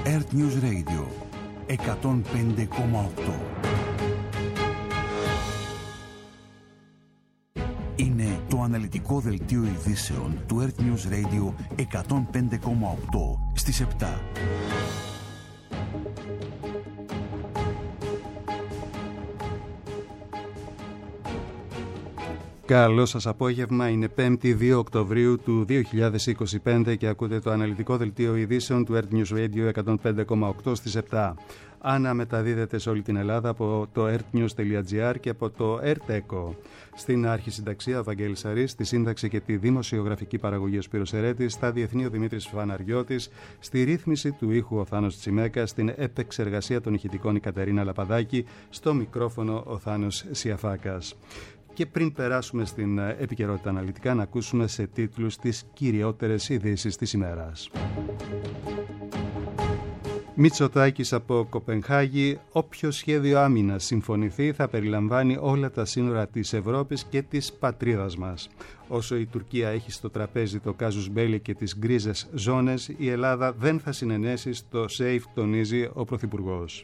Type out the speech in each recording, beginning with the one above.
Earth News Radio 105,8. Είναι το αναλυτικό δελτίο ειδήσεων του Earth News Radio 105,8 στις 7. Καλό σας απόγευμα, είναι 5η 2 Οκτωβρίου του 2025 και ακούτε το αναλυτικό δελτίο ειδήσεων του Earth News Radio 105,8 στις 7. Αναμεταδίδεται σε όλη την Ελλάδα από το earthnews.gr και από το EarthEcho. Στην αρχισυνταξία ο Βαγγέλης Αρής, στη σύνταξη και τη δημοσιογραφική παραγωγή ο Σπύρος Ερέτης, στα διεθνή ο Δημήτρης Φαναριώτης, στη ρύθμιση του ήχου ο Θάνος Τσιμέκας, στην επεξεργασία των ηχητικών η Κατερίνα Λαπαδάκη, στο μικρόφωνο ο Θάνος Σιαφάκας. Και πριν περάσουμε στην επικαιρότητα αναλυτικά, να ακούσουμε σε τίτλους τις κυριότερες ειδήσεις της ημέρας. Μητσοτάκης από Κοπενχάγη: όποιο σχέδιο άμυνας συμφωνηθεί θα περιλαμβάνει όλα τα σύνορα της Ευρώπης και της πατρίδας μας. Όσο η Τουρκία έχει στο τραπέζι το κάζους μπέλι και τις γκρίζες ζώνες, η Ελλάδα δεν θα συνενέσει στο ΣΕΙΦ, τονίζει ο Πρωθυπουργός.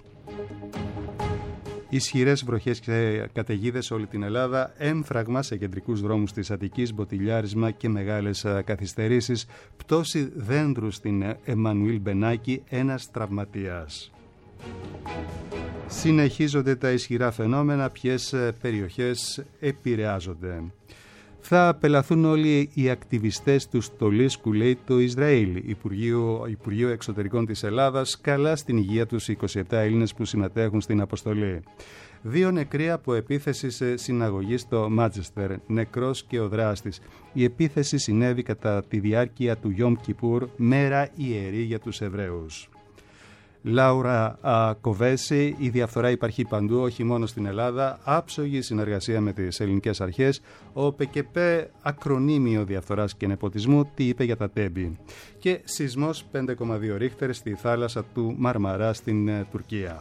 Ισχυρές βροχές και καταιγίδες σε όλη την Ελλάδα, έμφραγμα σε κεντρικούς δρόμους της Αττικής, μποτιλιάρισμα και μεγάλες καθυστερήσεις, πτώση δέντρου στην Εμμανουήλ Μπενάκη, ένας τραυματίας. Συνεχίζονται τα ισχυρά φαινόμενα, ποιες περιοχές επηρεάζονται. Θα απελαθούν όλοι οι ακτιβιστές του Στολίσκου, λέει το Ισραήλ. Υπουργείο Εξωτερικών της Ελλάδας καλά στην υγεία τους 27 Έλληνες που συμμετέχουν στην αποστολή. 2 νεκροί από επίθεση σε συναγωγή στο Μάντσεστερ, νεκρός και ο δράστης. Η επίθεση συνέβη κατά τη διάρκεια του Γιόμ Κιπούρ, μέρα ιερή για τους Εβραίους. Λάουρα Κοβέση: η διαφθορά υπάρχει παντού, όχι μόνο στην Ελλάδα. Άψογη συνεργασία με τις ελληνικές αρχές. Ο ΠΚΠ, ακρονίμιο διαφθοράς και νεποτισμού, τι είπε για τα τέμπη. Και σεισμός 5,2 ρίχτερ στη θάλασσα του Μαρμαρά στην Τουρκία.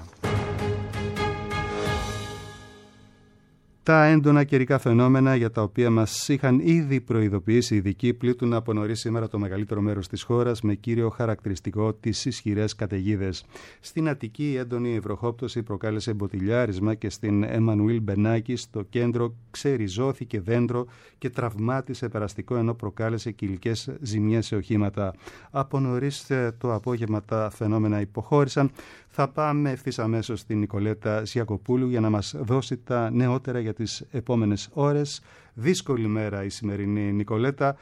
Τα έντονα καιρικά φαινόμενα για τα οποία μας είχαν ήδη προειδοποιήσει οι ειδικοί πλήττουν από νωρίς σήμερα το μεγαλύτερο μέρος της χώρας, με κύριο χαρακτηριστικό τις ισχυρές καταιγίδες. Στην Αττική η έντονη βροχόπτωση προκάλεσε μποτιλιάρισμα και στην Εμμανουήλ Μπενάκη στο κέντρο ξεριζώθηκε δέντρο και τραυμάτισε περαστικό, ενώ προκάλεσε κυλικές ζημιές σε οχήματα. Από νωρίς το απόγευμα τα φαινόμενα υποχώρησαν. Θα πάμε ευθύς αμέσως στην Νικολέτα Ζιακοπούλου για να μας δώσει τα νεότερα για τις επόμενες ώρες. Δύσκολη μέρα η σημερινή, Νικολέτα.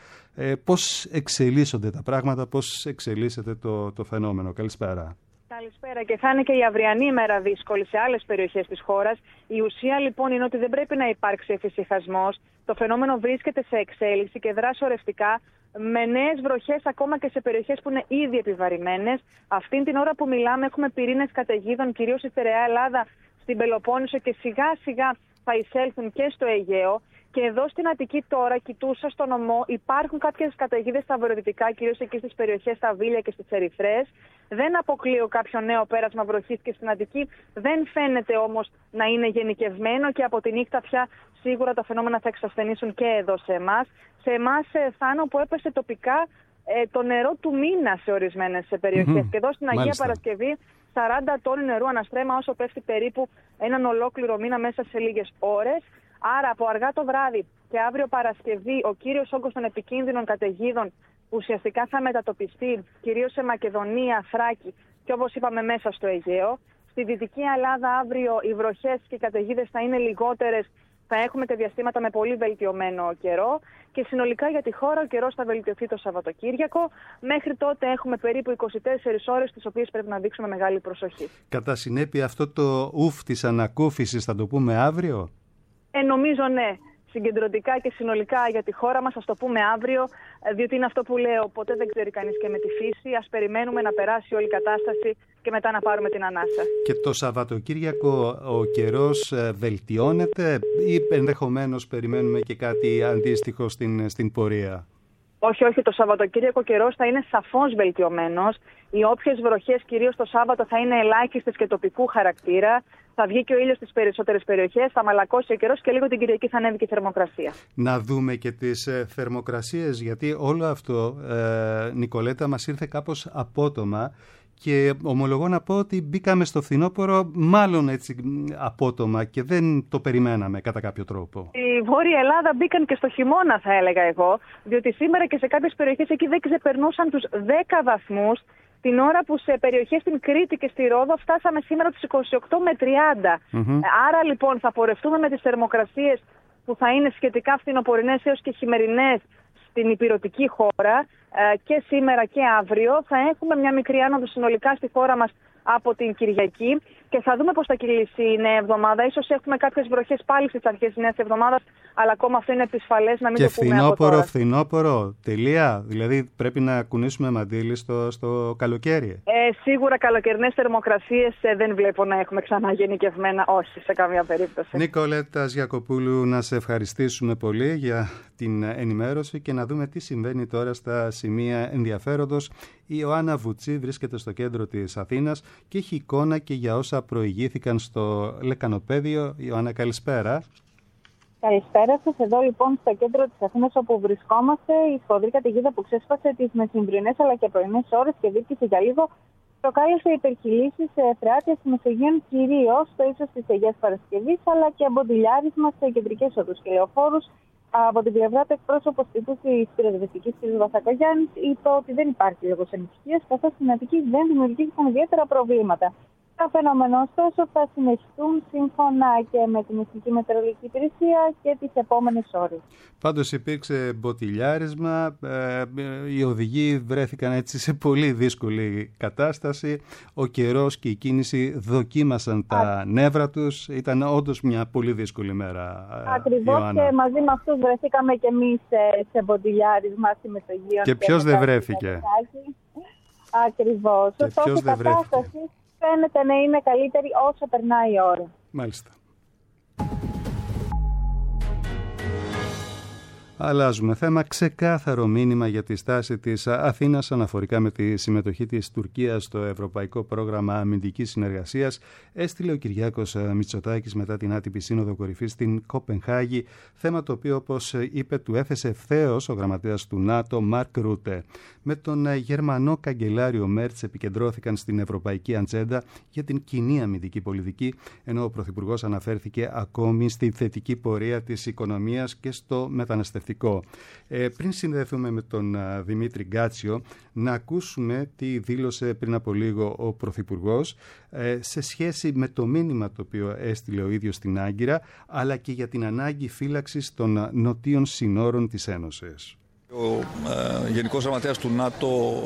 Πώς εξελίσσονται τα πράγματα, πώς εξελίσσεται το φαινόμενο? Καλησπέρα. Καλησπέρα, και θα είναι και η αυριανή ημέρα δύσκολη σε άλλες περιοχές της χώρας. Η ουσία λοιπόν είναι ότι δεν πρέπει να υπάρξει εφησυχασμός. Το φαινόμενο βρίσκεται σε εξέλιξη και δρά σωρευτικά, με νέες βροχές ακόμα και σε περιοχές που είναι ήδη επιβαρημένες. Αυτήν την ώρα που μιλάμε έχουμε πυρήνες καταιγίδων κυρίως στη Στερεά Ελλάδα, στην Πελοπόννησο, και σιγά σιγά θα εισέλθουν και στο Αιγαίο. Και εδώ στην Αττική τώρα, κοιτούσα στο νομό, υπάρχουν κάποιες καταιγίδες στα βορειοδυτικά, κυρίως εκεί στις περιοχές στα Βίλια και στις Ερυθρές. Δεν αποκλείω κάποιο νέο πέρασμα βροχής και στην Αττική. Δεν φαίνεται όμως να είναι γενικευμένο και από τη νύχτα πια σίγουρα τα φαινόμενα θα εξασθενήσουν και εδώ σε εμάς. Σε εμάς, Θάνο, που έπεσε τοπικά το νερό του μήνα σε ορισμένες περιοχές. Και εδώ στην Αγία Παρασκευή 40 τόνοι νερού αναστρέμα, όσο πέφτει περίπου έναν ολόκληρο μήνα μέσα σε λίγες ώρες. Άρα από αργά το βράδυ και αύριο Παρασκευή ο κύριος όγκος των επικίνδυνων καταιγίδων ουσιαστικά θα μετατοπιστεί κυρίως σε Μακεδονία, Θράκη και όπως είπαμε μέσα στο Αιγαίο. Στη Δυτική Ελλάδα αύριο οι βροχές και οι καταιγίδες θα είναι λιγότερες. Θα έχουμε και διαστήματα με πολύ βελτιωμένο καιρό και συνολικά για τη χώρα ο καιρός θα βελτιωθεί το Σαββατοκύριακο. Μέχρι τότε έχουμε περίπου 24 ώρες, τις οποίες πρέπει να δείξουμε μεγάλη προσοχή. Κατά συνέπεια, αυτό το ουφ της ανακούφισης θα το πούμε αύριο? Νομίζω ναι. Συγκεντρωτικά και συνολικά για τη χώρα μας, ας το πούμε αύριο, διότι είναι αυτό που λέω, ποτέ δεν ξέρει κανείς και με τη φύση. Ας περιμένουμε να περάσει όλη η κατάσταση και μετά να πάρουμε την ανάσα. Και το Σαββατοκύριακο ο καιρός βελτιώνεται ή ενδεχομένως περιμένουμε και κάτι αντίστοιχο στην πορεία? Όχι, το Σαββατοκύριακο ο καιρός θα είναι σαφώς βελτιωμένος. Οι όποιες βροχές, κυρίως το Σάββατο, θα είναι ελάχιστες και τοπικού χαρακτήρα. Θα βγει και ο ήλιος στις περισσότερες περιοχές, θα μαλακώσει ο καιρός και λίγο την Κυριακή θα ανέβει και η θερμοκρασία. Να δούμε και τις θερμοκρασίες, γιατί όλο αυτό, Νικολέτα, μας ήρθε κάπως απότομα και ομολογώ να πω ότι μπήκαμε στο φθινόπωρο μάλλον έτσι απότομα και δεν το περιμέναμε κατά κάποιο τρόπο. Η Βόρεια Ελλάδα μπήκαν και στο χειμώνα, θα έλεγα εγώ, διότι σήμερα και σε κάποιες περιοχές εκεί δεν ξεπερνούσαν τους 10 βαθμούς, την ώρα που σε περιοχές στην Κρήτη και στη Ρόδο φτάσαμε σήμερα τους 28 με 30. Άρα λοιπόν θα πορευτούμε με τις θερμοκρασίες που θα είναι σχετικά φθινοπορεινές έως και χειμερινές στην ηπειρωτική χώρα και σήμερα και αύριο. Θα έχουμε μια μικρή άνοδο συνολικά στη χώρα μας από την Κυριακή και θα δούμε πώς θα κυλήσει η νέα εβδομάδα. Ίσως έχουμε κάποιες βροχές πάλι στις αρχές της νέας εβδομάδας, αλλά ακόμα αυτό είναι επισφαλές να μην το πούμε από τώρα. Και φθινόπωρο, τελεία. Δηλαδή πρέπει να κουνήσουμε μαντήλι στο καλοκαίρι. Σίγουρα καλοκαιρινές θερμοκρασίες δεν βλέπω να έχουμε ξανά γενικευμένα, όχι σε καμία περίπτωση. Νικολέτα Γιακοπούλου, να σε ευχαριστήσουμε πολύ για την ενημέρωση και να δούμε τι συμβαίνει τώρα στα σημεία ενδιαφέροντος. Η Ιωάννα Βουτσή βρίσκεται στο κέντρο της Αθήνας και έχει εικόνα και για όσα προηγήθηκαν στο Λεκανοπέδιο. Ιωάννα, καλησπέρα. Καλησπέρα σας. Εδώ λοιπόν στο κέντρο της Αθήνας όπου βρισκόμαστε, η σφοδρή καταιγίδα που ξέσπασε τις μεσημβρινές αλλά και πρωινές ώρες και δίπτυσε για λίγο προκάλεσε υπερκυλήσεις σε φρεάτια στη Μεσογείων, κυρίως στο ύψος της Αγίας Παρασκευής, αλλά και μποντιλιάρισμα σε κεντρικές οδούς και λεωφόρους. Από την πλευρά του εκπρόσωπος τύπου της πυροσβεστικής κ. Βασακογιάννης είπε ότι δεν υπάρχει λόγος ανησυχίας, καθώς στην Αττική δεν δημιουργήθηκαν ιδιαίτερα προβλήματα. Τα φαινόμενα ωστόσο θα συνεχιστούν σύμφωνα και με την Εθνική Μετεωρολογική Υπηρεσία και τις επόμενες ώρες. Πάντως υπήρξε μποτιλιάρισμα, οι οδηγοί βρέθηκαν έτσι σε πολύ δύσκολη κατάσταση, ο καιρός και η κίνηση δοκίμασαν τα νεύρα τους, ήταν όντως μια πολύ δύσκολη μέρα. Ακριβώς, Ιωάννα. Και μαζί με αυτούς βρεθήκαμε και εμείς σε μποτιλιάρισμα στη Μεσογείο. Και ποιος δεν βρέθηκε? Ακριβώς. Ποιος δεν βρέθηκε? Φαίνεται να είναι καλύτερη όσο περνάει η ώρα. Μάλιστα. Αλλάζουμε θέμα. Ξεκάθαρο μήνυμα για τη στάση της Αθήνας αναφορικά με τη συμμετοχή της Τουρκίας στο Ευρωπαϊκό Πρόγραμμα Αμυντικής Συνεργασίας έστειλε ο Κυριάκος Μητσοτάκης μετά την άτυπη σύνοδο κορυφής στην Κοπενχάγη, θέμα το οποίο, όπως είπε, του έθεσε ευθέως ο γραμματέας του ΝΑΤΟ Μαρκ Ρούτε. Με τον Γερμανό καγκελάριο Μέρτς επικεντρώθηκαν στην ευρωπαϊκή ατζέντα για την κοινή αμυντική πολιτική, ενώ ο Πρωθυπουργός αναφέρθηκε ακόμη στη θετική πορεία της οικονομίας και στο μεταναστευτικό. Πριν συνδεθούμε με τον Δημήτρη Γκάτσιο, να ακούσουμε τι δήλωσε πριν από λίγο ο Πρωθυπουργός σε σχέση με το μήνυμα το οποίο έστειλε ο ίδιος στην Άγκυρα, αλλά και για την ανάγκη φύλαξης των νοτίων συνόρων της Ένωσης. Ο Γενικός Γραμματέας του ΝΑΤΟ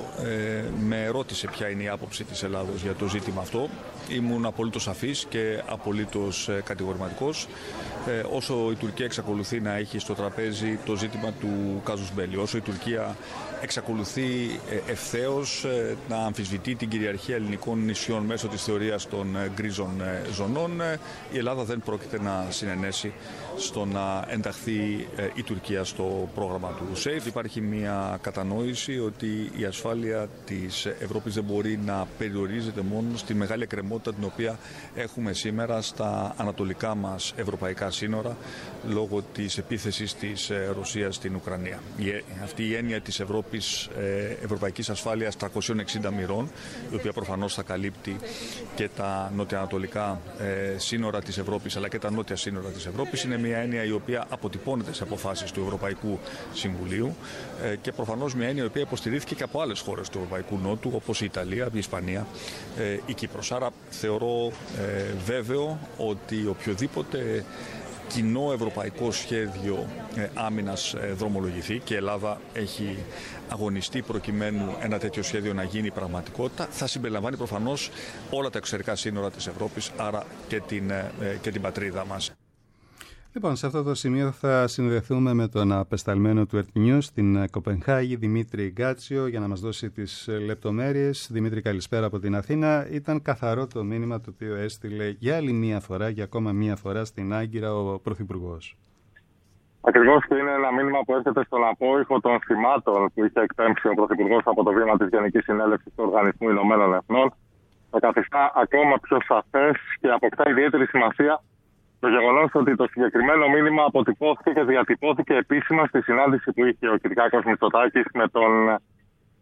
με ρώτησε ποια είναι η άποψη της Ελλάδος για το ζήτημα αυτό. Ήμουν απολύτως σαφής και απολύτως κατηγορηματικός. Όσο η Τουρκία εξακολουθεί να έχει στο τραπέζι το ζήτημα του κάζους μπέλι, όσο η Τουρκία εξακολουθεί ευθέως να αμφισβητεί την κυριαρχία ελληνικών νησιών μέσω της θεωρίας των γκρίζων ζωνών, η Ελλάδα δεν πρόκειται να συνενέσει στο να ενταχθεί η Τουρκία στο πρόγραμμα του ΣΕΙΦ. Υπάρχει μια κατανόηση ότι η ασφάλεια της Ευρώπης δεν μπορεί να περιορίζεται μόνο στη μεγάλη εκκρεμότητα την οποία έχουμε σήμερα στα ανατολικά μας ευρωπαϊκά σύνορα λόγω της επίθεσης της Ρωσίας στην Ουκρανία. Αυτή η έννοια της ευρωπαϊκής ασφάλειας 360 μοιρών, η οποία προφανώς θα καλύπτει και τα νοτιοανατολικά σύνορα της Ευρώπης αλλά και τα νότια σύνορα της Ευρώπης, είναι μια έννοια η οποία αποτυπώνεται σε αποφάσεις του Ευρωπαϊκού Συμβουλίου και προφανώς μια έννοια η οποία υποστηρίχθηκε και από άλλες χώρες του Ευρωπαϊκού Νότου, όπως η Ιταλία, η Ισπανία, η Κύπρος. Άρα θεωρώ βέβαιο ότι οποιοδήποτε κοινό ευρωπαϊκό σχέδιο άμυνας δρομολογηθεί και η Ελλάδα έχει αγωνιστεί προκειμένου ένα τέτοιο σχέδιο να γίνει πραγματικότητα, θα συμπεριλαμβάνει προφανώς όλα τα εξωτερικά σύνορα της Ευρώπης, άρα και την πατρίδα μας. Λοιπόν, σε αυτό το σημείο θα συνδεθούμε με τον απεσταλμένο του Earth News στην Κοπενχάγη, Δημήτρη Γκάτσιο, για να μας δώσει τις λεπτομέρειες. Δημήτρη, καλησπέρα από την Αθήνα. Ήταν καθαρό το μήνυμα το οποίο έστειλε για άλλη μία φορά, για ακόμα μία φορά στην Άγκυρα ο Πρωθυπουργός. Ακριβώς, και είναι ένα μήνυμα που έρχεται στον απόϊχο των θυμάτων που είχε εκπέμψει ο Πρωθυπουργός από το βήμα της Γενικής Συνέλευσης του Οργανισμού Ηνωμένων Εθνών. Το καθιστά ακόμα πιο σαφές και αποκτά ιδιαίτερη σημασία το γεγονός ότι το συγκεκριμένο μήνυμα αποτυπώθηκε και διατυπώθηκε επίσημα στη συνάντηση που είχε ο Κυριάκος Μητσοτάκης με τον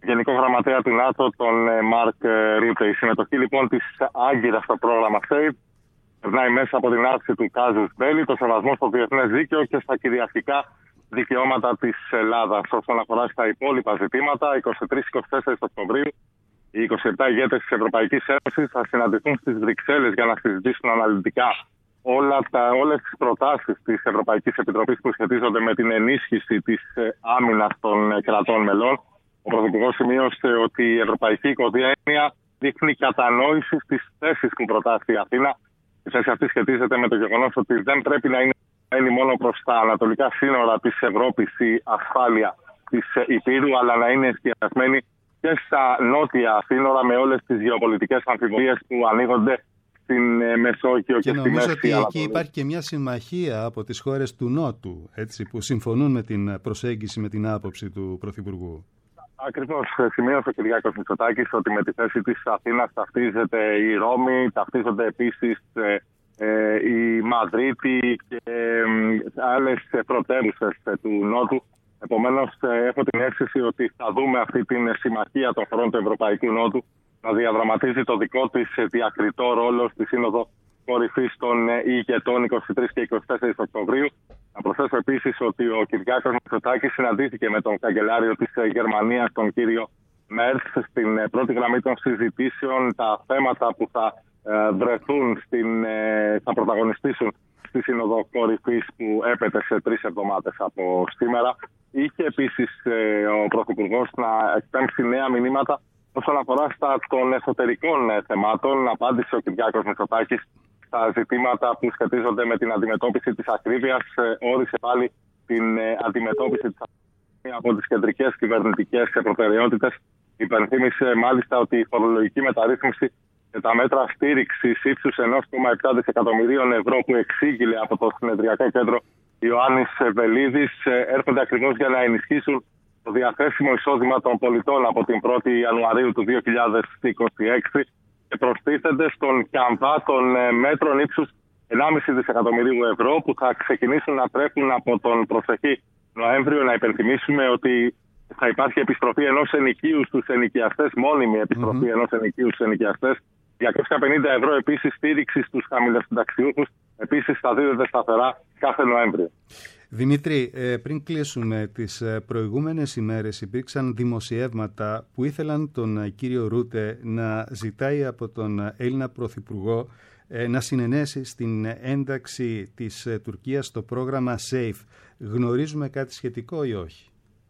Γενικό Γραμματέα του ΝΑΤΟ, τον Μαρκ Ρούτε. Η συμμετοχή λοιπόν της Άγκυρας στο πρόγραμμα SAFE περνάει μέσα από την άρση του κάζους μπέλι, το σεβασμό στο διεθνές δίκαιο και στα κυριαρχικά δικαιώματα της Ελλάδας. Όσον αφορά στα υπόλοιπα ζητήματα, 23-24 Οκτωβρίου, οι 27 ηγέτες της Ευρωπαϊκής Ένωσης θα συναντηθούν στις Βρυξέλλες για να συζητήσουν αναλυτικά όλες τις προτάσεις της Ευρωπαϊκής Επιτροπής που σχετίζονται με την ενίσχυση της άμυνας των κρατών μελών. Ο Πρωθυπουργός σημείωσε ότι η ευρωπαϊκή οικογένεια δείχνει κατανόηση στις θέσεις που προτάσει η Αθήνα. Η θέση αυτή σχετίζεται με το γεγονός ότι δεν πρέπει να είναι μόνο προς τα ανατολικά σύνορα της Ευρώπης η ασφάλεια της Υπήρου, αλλά να είναι εστιασμένη και στα νότια σύνορα με όλες τις γεωπολιτικές αμφιβολίες που ανοίγονται στην Μεσόγειο και στη Μέση Ανατολή. Και νομίζω ότι εκεί υπάρχει και μια συμμαχία από τις χώρες του Νότου, έτσι, που συμφωνούν με την προσέγγιση, με την άποψη του Πρωθυπουργού. Ακριβώς. Σημείωσε ο Κυριάκος Μητσοτάκης ότι με τη θέση της Αθήνας ταυτίζεται η Ρώμη, ταυτίζονται επίσης η Μαδρίτη και άλλες πρωτεύουσες του Νότου. Επομένως, έχω την αίσθηση ότι θα δούμε αυτή την συμμαχία των χωρών του Ευρωπαϊκού Νότου να διαδραματίζει το δικό της διακριτό ρόλο στη Σύνοδο Κορυφής των ηγετών 23 και 24 Οκτωβρίου. Να προσθέσω επίσης ότι ο Κυριάκος Μητσοτάκης συναντήθηκε με τον καγκελάριο της Γερμανίας, τον κύριο Μέρτ, στην πρώτη γραμμή των συζητήσεων. Τα θέματα που θα βρεθούν, θα πρωταγωνιστήσουν στη Σύνοδο Κορυφής που έπεται σε 3 εβδομάδες από σήμερα. Είχε επίσης ο Πρωθυπουργός να εκπέμψει νέα μηνύματα όσον αφορά των εσωτερικών θεμάτων. Απάντησε ο Κυριάκος Μητσοτάκης στα ζητήματα που σχετίζονται με την αντιμετώπιση της ακρίβειας. Όρισε πάλι την αντιμετώπιση της ακρίβειας από τις κεντρικές κυβερνητικές προτεραιότητες. Υπενθύμησε μάλιστα ότι η φορολογική μεταρρύθμιση και τα μέτρα στήριξης ύψους 1,7 δισεκατομμυρίων ευρώ που εξήγηλε από το Συνεδριακό Κέντρο Ιωάννης Βελίδης έρχονται ακριβώς για να ενισχύσουν το διαθέσιμο εισόδημα των πολιτών από την 1η Ιανουαρίου του 2026 και προστίθενται στον καμβά των μέτρων ύψους 1,5 δισεκατομμυρίου ευρώ που θα ξεκινήσουν να τρέχουν από τον προσεχή Νοέμβριο. Να υπενθυμίσουμε ότι θα υπάρχει επιστροφή ενός ενοικίου στους ενοικιαστές, μόνιμη επιστροφή ενός ενοικίου στους ενοικιαστές. 250 ευρώ επίσης στήριξη στους χαμηλοσυνταξιούχους, επίσης θα δίδεται σταθερά κάθε Νοέμβριο. Δημήτρη, πριν κλείσουμε, τις προηγούμενες ημέρες υπήρξαν δημοσιεύματα που ήθελαν τον κύριο Ρούτε να ζητάει από τον Έλληνα Πρωθυπουργό να συνενέσει στην ένταξη της Τουρκίας στο πρόγραμμα SAFE. Γνωρίζουμε κάτι σχετικό ή όχι?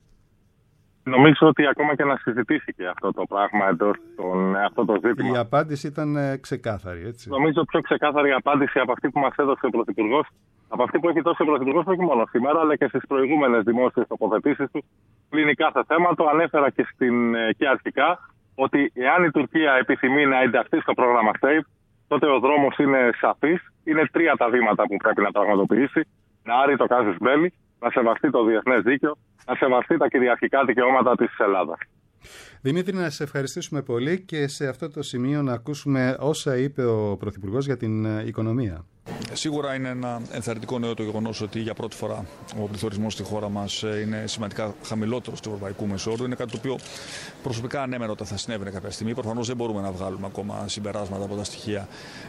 Νομίζω ότι ακόμα και να συζητήθηκε αυτό το πράγμα εντός αυτό το ζήτημα. Η απάντηση ήταν ξεκάθαρη, έτσι. Νομίζω πιο ξεκάθαρη απάντηση από αυτή που μας έδωσε ο Πρωθυπουργός, από αυτή που έχει δώσει ο Πρωθυπουργός όχι μόνο σήμερα, αλλά και στις προηγούμενες δημόσιες τοποθετήσεις του. Κλείνει κάθε θέμα. Το ανέφερα και αρχικά ότι εάν η Τουρκία επιθυμεί να ενταχθεί στο πρόγραμμα SAFE, τότε ο δρόμος είναι σαφής. Είναι 3 τα βήματα που πρέπει να πραγματοποιήσει: να άρει το κάζους μπέλι, να σεβαστεί το διεθνές δίκαιο, να σεβαστεί τα κυριαρχικά δικαιώματα της Ελλάδας. Δημήτρη, να σε ευχαριστήσουμε πολύ και σε αυτό το σημείο να ακούσουμε όσα είπε ο Πρωθυπουργός για την οικονομία. Σίγουρα είναι ένα ενθαρρυντικό νέο το γεγονός ότι για πρώτη φορά ο πληθωρισμός στη χώρα μας είναι σημαντικά χαμηλότερος του ευρωπαϊκού μεσόρου. Είναι κάτι το οποίο προσωπικά ανέμενα όταν θα συνέβαινε κάποια στιγμή. Προφανώς δεν μπορούμε να βγάλουμε ακόμα συμπεράσματα από τα στοιχεία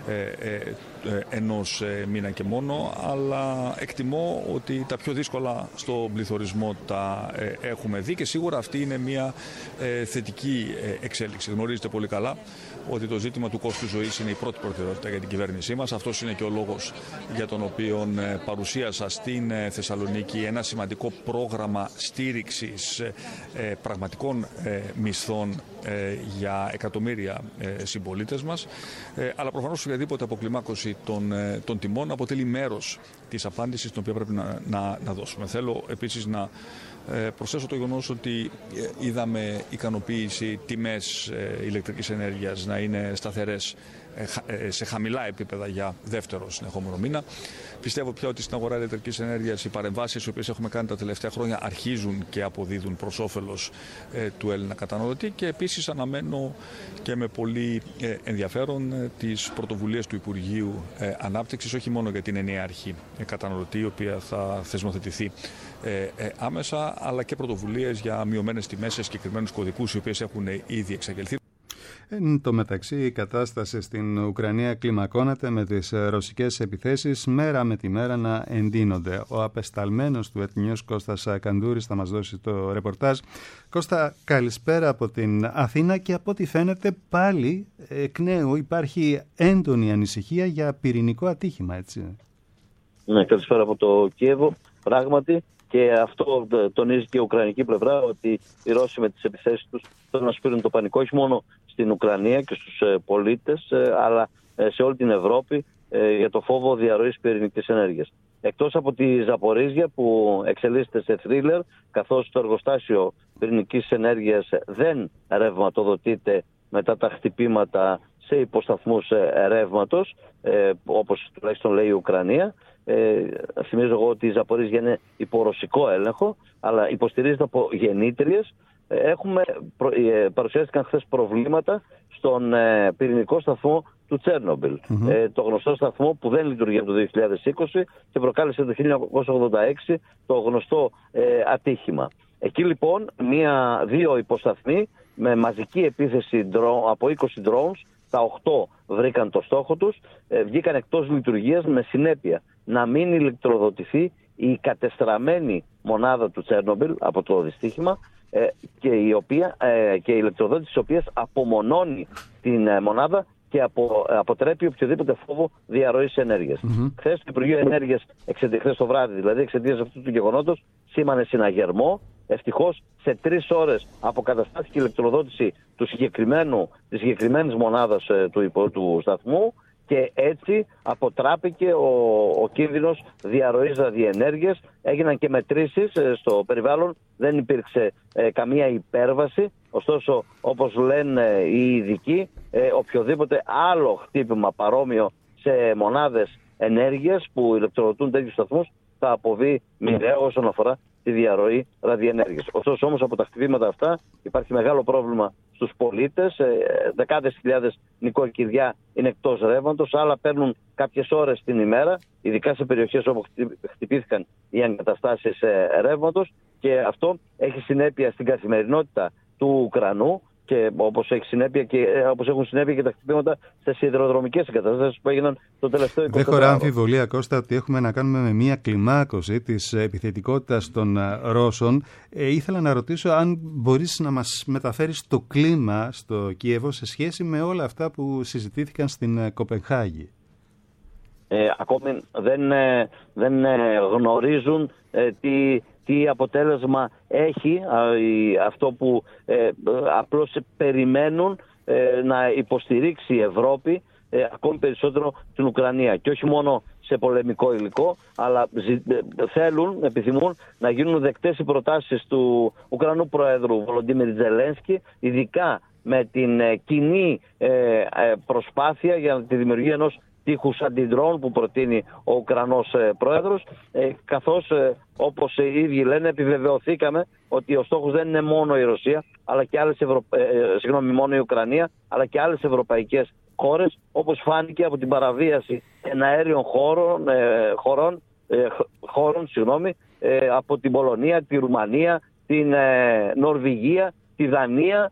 ενός μήνα και μόνο, αλλά εκτιμώ ότι τα πιο δύσκολα στον πληθωρισμό τα έχουμε δει και σίγουρα αυτή είναι μια θετική εξέλιξη. Γνωρίζετε πολύ καλά ότι το ζήτημα του κόστου ζωής είναι η πρώτη προτεραιότητα για την κυβέρνησή μας. Αυτός είναι και ο λόγος για τον οποίο παρουσίασα στην Θεσσαλονίκη ένα σημαντικό πρόγραμμα στήριξης πραγματικών μισθών για εκατομμύρια συμπολίτες μας. Αλλά προφανώς οποιαδήποτε αποκλιμάκωση των τιμών αποτελεί μέρος της απάντησης την οποία πρέπει να δώσουμε. Θέλω επίσης να προσθέσω το γεγονός ότι είδαμε ικανοποίηση τιμές ηλεκτρικής ενέργειας να είναι σταθερές σε χαμηλά επίπεδα για δεύτερο συνεχόμενο μήνα. Πιστεύω πια ότι στην αγορά ηλεκτρικής ενέργειας οι παρεμβάσεις οι οποίες έχουμε κάνει τα τελευταία χρόνια αρχίζουν και αποδίδουν προς όφελος του Έλληνα καταναλωτή και επίσης αναμένω και με πολύ ενδιαφέρον τις πρωτοβουλίες του Υπουργείου Ανάπτυξης, όχι μόνο για την ενιαία αρχή καταναλωτή, η οποία θα θεσμοθετηθεί άμεσα, αλλά και πρωτοβουλίες για μειωμένες τιμές σε συγκεκριμένους κωδικούς, οι οποίες έχουν ήδη εξαγγελθεί. Εν τω μεταξύ, η κατάσταση στην Ουκρανία κλιμακώνεται με τις ρωσικές επιθέσεις μέρα με τη μέρα να εντείνονται. Ο απεσταλμένος του News Κώστας Καντούρης θα μας δώσει το ρεπορτάζ. Κώστα, καλησπέρα από την Αθήνα και από ό,τι φαίνεται πάλι εκ νέου υπάρχει έντονη ανησυχία για πυρηνικό ατύχημα, έτσι. Ναι, καλησπέρα από το Κίεβο. Πράγματι, και αυτό τονίζει και η Ουκρανική πλευρά, ότι οι Ρώσοι με τις επιθέσεις τους θέλουν να σπείρουν το πανικό όχι μόνο στην Ουκρανία και στους πολίτες, αλλά σε όλη την Ευρώπη για το φόβο διαρροής πυρηνικής ενέργειας. Εκτός από τη Ζαπορίζια που εξελίσσεται σε θρίλερ, καθώς το εργοστάσιο πυρηνικής ενέργειας δεν ρευματοδοτείται μετά τα χτυπήματα σε υποσταθμούς ρεύματος, όπως τουλάχιστον λέει η Ουκρανία. Θυμίζω εγώ ότι η Ζαπορίζια είναι υπό ρωσικό έλεγχο, αλλά υποστηρίζεται από γεννήτριες. Παρουσιάστηκαν χθες προβλήματα στον πυρηνικό σταθμό του Τσέρνομπιλ. Το γνωστό σταθμό που δεν λειτουργεί από το 2020 και προκάλεσε το 1986 το γνωστό ατύχημα. Εκεί λοιπόν 2 υποσταθμοί με μαζική επίθεση από 20 drones, τα 8 βρήκαν το στόχο τους, βγήκαν εκτός λειτουργίας με συνέπεια να μην ηλεκτροδοτηθεί η κατεστραμμένη μονάδα του Τσέρνομπιλ από το δυστύχημα και η ηλεκτροδότηση της οποίας απομονώνει την μονάδα και αποτρέπει οποιοδήποτε φόβο διαρροής ενέργειας. Χθες το Υπουργείο Ενέργειας, χθες το βράδυ δηλαδή, εξαιτίας αυτού του γεγονότος, σήμανε συναγερμό. Ευτυχώς σε 3 ώρες αποκαταστάθηκε η ηλεκτροδότηση της συγκεκριμένης μονάδας του σταθμού και έτσι αποτράπηκε ο κίνδυνος διαρροής ραδιενέργειας. Έγιναν και μετρήσεις στο περιβάλλον, δεν υπήρξε καμία υπέρβαση. Ωστόσο, όπως λένε οι ειδικοί, οποιοδήποτε άλλο χτύπημα παρόμοιο σε μονάδες ενέργειας που ηλεκτροδοτούν τέτοιους σταθμούς θα αποβεί μοιραίο όσον αφορά τη διαρροή ραδιενέργειας. Ωστόσο όμως από τα χτυπήματα αυτά υπάρχει μεγάλο πρόβλημα στους πολίτες. Δεκάδες χιλιάδες νοικοκυριά είναι εκτός ρεύματος, άλλα παίρνουν κάποιες ώρες την ημέρα, ειδικά σε περιοχές όπου χτυπήθηκαν οι εγκαταστάσεις ρεύματος, και αυτό έχει συνέπεια στην καθημερινότητα του Ουκρανού, και όπως έχουν συνέπεια και τα χτυπήματα στις σιδηροδρομικές εγκαταστάσεις που έγιναν το τελευταίο 24 Δεν χωρά αμφιβολία, Κώστα, ότι έχουμε να κάνουμε με μια κλιμάκωση της επιθετικότητας των Ρώσων. Ήθελα να ρωτήσω αν μπορείς να μας μεταφέρεις το κλίμα στο Κίεβο σε σχέση με όλα αυτά που συζητήθηκαν στην Κοπενχάγη. Ακόμη δεν γνωρίζουν τι αποτέλεσμα έχει αυτό που απλώς περιμένουν να υποστηρίξει η Ευρώπη ακόμη περισσότερο την Ουκρανία. Και όχι μόνο σε πολεμικό υλικό, αλλά επιθυμούν να γίνουν δεκτές οι προτάσεις του Ουκρανού Προέδρου Βολοντίμιρ Ζελένσκι, ειδικά με την κοινή προσπάθεια για τη δημιουργία ενός τείχους αντιδρών που προτείνει ο Ουκρανός Πρόεδρος, καθώς όπως οι ίδιοι λένε, επιβεβαιωθήκαμε ότι ο στόχος δεν είναι μόνο η Ρωσία, αλλά και μόνο η Ουκρανία, αλλά και άλλες ευρωπαϊκές χώρες, όπως φάνηκε από την παραβίαση εναέριων χώρων από την Πολωνία, τη Ρουμανία, την Νορβηγία, τη Δανία,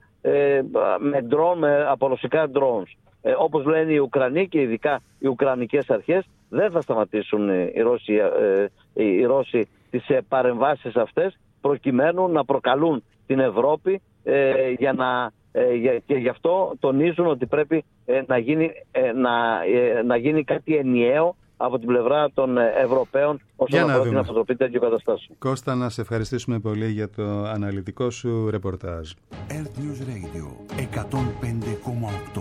από ρωσικά drones. Όπως λένε οι Ουκρανοί και ειδικά οι Ουκρανικές αρχές, δεν θα σταματήσουν οι Ρώσοι τις παρεμβάσεις αυτές, προκειμένου να προκαλούν την Ευρώπη και γι' αυτό τονίζουν ότι πρέπει να γίνει κάτι ενιαίο από την πλευρά των Ευρωπαίων όσον αφορά την αποτροπή τέτοιου καταστάσεων. Κώστα, να σε ευχαριστήσουμε πολύ για το αναλυτικό σου ρεπορτάζ. Earth News Radio 105,8.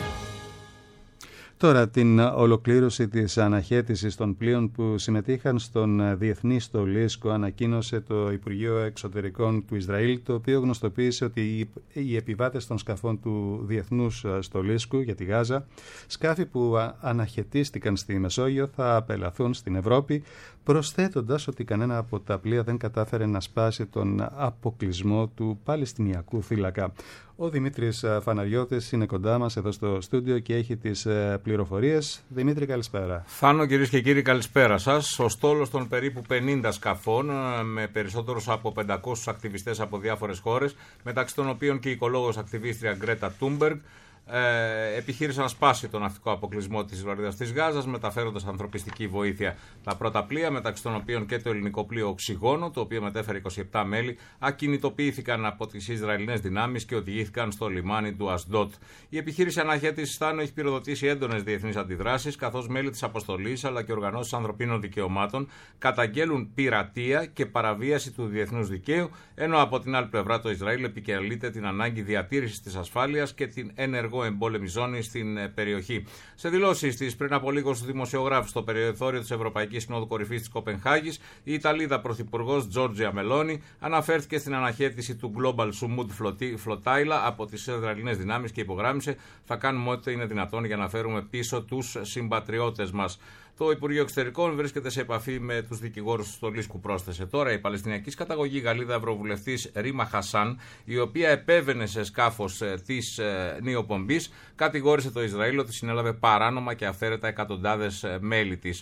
Τώρα, την ολοκλήρωση της αναχέτησης των πλοίων που συμμετείχαν στον διεθνή στολίσκο ανακοίνωσε το Υπουργείο Εξωτερικών του Ισραήλ, το οποίο γνωστοποίησε ότι οι επιβάτες των σκαφών του διεθνούς στολίσκου για τη Γάζα, σκάφη που αναχαιτίστηκαν στη Μεσόγειο, θα απελαθούν στην Ευρώπη, προσθέτοντας ότι κανένα από τα πλοία δεν κατάφερε να σπάσει τον αποκλεισμό του Παλαιστινιακού θύλακα. Ο Δημήτρης Φαναριώτης είναι κοντά μας εδώ στο στούντιο και έχει τις πληροφορίες. Δημήτρη, καλησπέρα. Θάνο, κυρίες και κύριοι, καλησπέρα σας. Ο στόλος των περίπου 50 σκαφών με περισσότερους από 500 ακτιβιστές από διάφορες χώρες, μεταξύ των οποίων και η οικολόγος ακτιβίστρια Γκρέτα Τούνμπεργκ, επιχείρησαν να σπάσει τον ναυτικό αποκλεισμό της βαρύτητας της Γάζας, μεταφέροντας ανθρωπιστική βοήθεια. Τα πρώτα πλοία, μεταξύ των οποίων και το ελληνικό πλοίο Οξυγόνο, το οποίο μετέφερε 27 μέλη, ακινητοποιήθηκαν από τις Ισραηλινές δυνάμεις και οδηγήθηκαν στο λιμάνι του Ασντότ. Η επιχείρηση αναχέτησης Θάνο έχει πυροδοτήσει έντονες διεθνείς αντιδράσεις, καθώς μέλη της αποστολής αλλά και οργανώσεις ανθρωπίνων δικαιωμάτων καταγγέλουν πειρατεία και παραβίαση του διεθνούς δικαίου, ενώ από την άλλη πλευρά το Ισραήλ επικαλείται την ανάγκη διατήρησης της ασφάλειας και την ενεργό εμπόλεμη ζώνη στην περιοχή. Σε δηλώσεις της πριν από λίγο στους δημοσιογράφους στο περιθώριο της Ευρωπαϊκής Συνόδου Κορυφής της Κοπενχάγης, η Ιταλίδα Πρωθυπουργός Τζόρτζια Μελόνι αναφέρθηκε στην αναχέτηση του Global Sumud Flotilla από τις Ισραηλινές δυνάμεις και υπογράμμισε: θα κάνουμε ό,τι είναι δυνατόν για να φέρουμε πίσω τους συμπατριώτες μας. Το Υπουργείο Εξωτερικών βρίσκεται σε επαφή με τους δικηγόρους του Στολίσκου, πρόσθεσε. Τώρα η Παλαιστινιακής καταγωγή Γαλλίδα Ευρωβουλευτής Ρίμα Χασάν, η οποία επέβαινε σε σκάφος της νεοπομπής, κατηγόρησε το Ισραήλ ότι συνέλαβε παράνομα και αυθαίρετα εκατοντάδες μέλη της.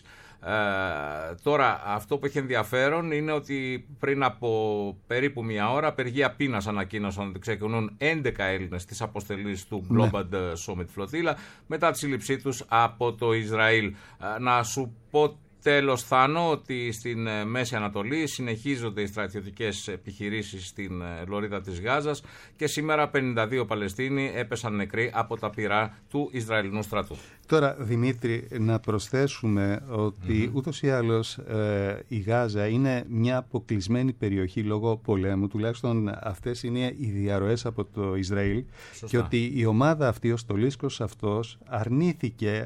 Τώρα αυτό που έχει ενδιαφέρον είναι ότι πριν από περίπου μία ώρα απεργία πείνας ανακοίνωσαν ότι ξεκινούν 11 Έλληνες της αποστολής του Global Summit Flotilla μετά τη σύλληψή τους από το Ισραήλ. Να σου πω τέλος, Θάνο, ότι στην Μέση Ανατολή συνεχίζονται οι στρατιωτικές επιχειρήσεις στην λωρίδα της Γάζας και σήμερα 52 Παλαιστίνοι έπεσαν νεκροί από τα πυρά του Ισραηλινού στρατού. Τώρα, Δημήτρη, να προσθέσουμε ότι ούτως ή άλλως η Γάζα είναι μια αποκλεισμένη περιοχή λόγω πολέμου, τουλάχιστον αυτές είναι οι διαρροές από το Ισραήλ. Σωστά. Και ότι η ομάδα αυτή, ο στολίσκος αυτός, αρνήθηκε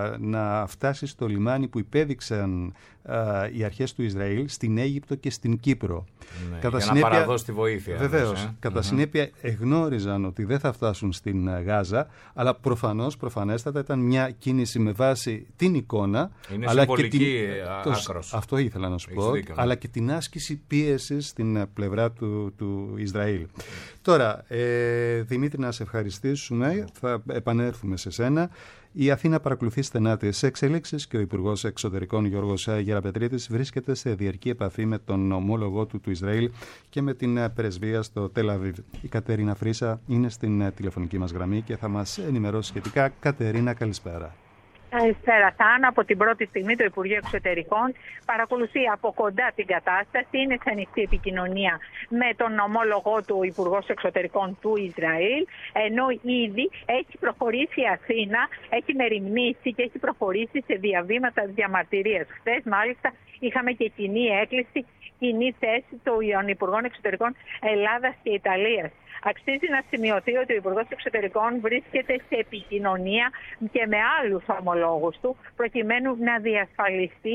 να φτάσει στο λιμάνι που υπέδειξαν οι αρχές του Ισραήλ στην Αίγυπτο και στην Κύπρο. Ναι, για να παραδώσει τη βοήθεια. Βεβαίως. Κατά συνέπεια εγνώριζαν ότι δεν θα φτάσουν στην Γάζα, αλλά προφανέστατα ήταν μια κίνηση με βάση την εικόνα. Είναι αλλά συμβολική και άκρος. Αυτό ήθελα να σου πω. Δίκιο, ναι. Αλλά και την άσκηση πίεσης στην πλευρά του Ισραήλ. Τώρα, Δημήτρη, να σε ευχαριστήσουμε. Θα επανέλθουμε σε σένα. Η Αθήνα παρακολουθεί στενά τις εξελίξεις και ο Υπουργός Εξωτερικών Γιώργος Γεραπετρίτης βρίσκεται σε διαρκή επαφή με τον ομόλογό του Ισραήλ και με την πρεσβεία στο Τελ Αβίβ. Η Κατερίνα Φρίσα είναι στην τηλεφωνική μας γραμμή και θα μας ενημερώσει σχετικά. Κατερίνα, καλησπέρα. Καλησπέρα, Θάνο. Από την πρώτη στιγμή το Υπουργείο Εξωτερικών παρακολουθεί από κοντά την κατάσταση. Είναι σε ανοιχτή επικοινωνία με τον ομόλογό του Υπουργός Εξωτερικών του Ισραήλ, ενώ ήδη έχει προχωρήσει η Αθήνα, έχει μεριμνήσει και έχει προχωρήσει σε διαβήματα διαμαρτυρίας. Χθες, μάλιστα, είχαμε και κοινή έκκληση, κοινή θέση των Υπουργών Εξωτερικών Ελλάδας και Ιταλίας. Αξίζει να σημειωθεί ότι ο Υπουργός Εξωτερικών βρίσκεται σε επικοινωνία και με άλλους ομολόγους του, προκειμένου να διασφαλιστεί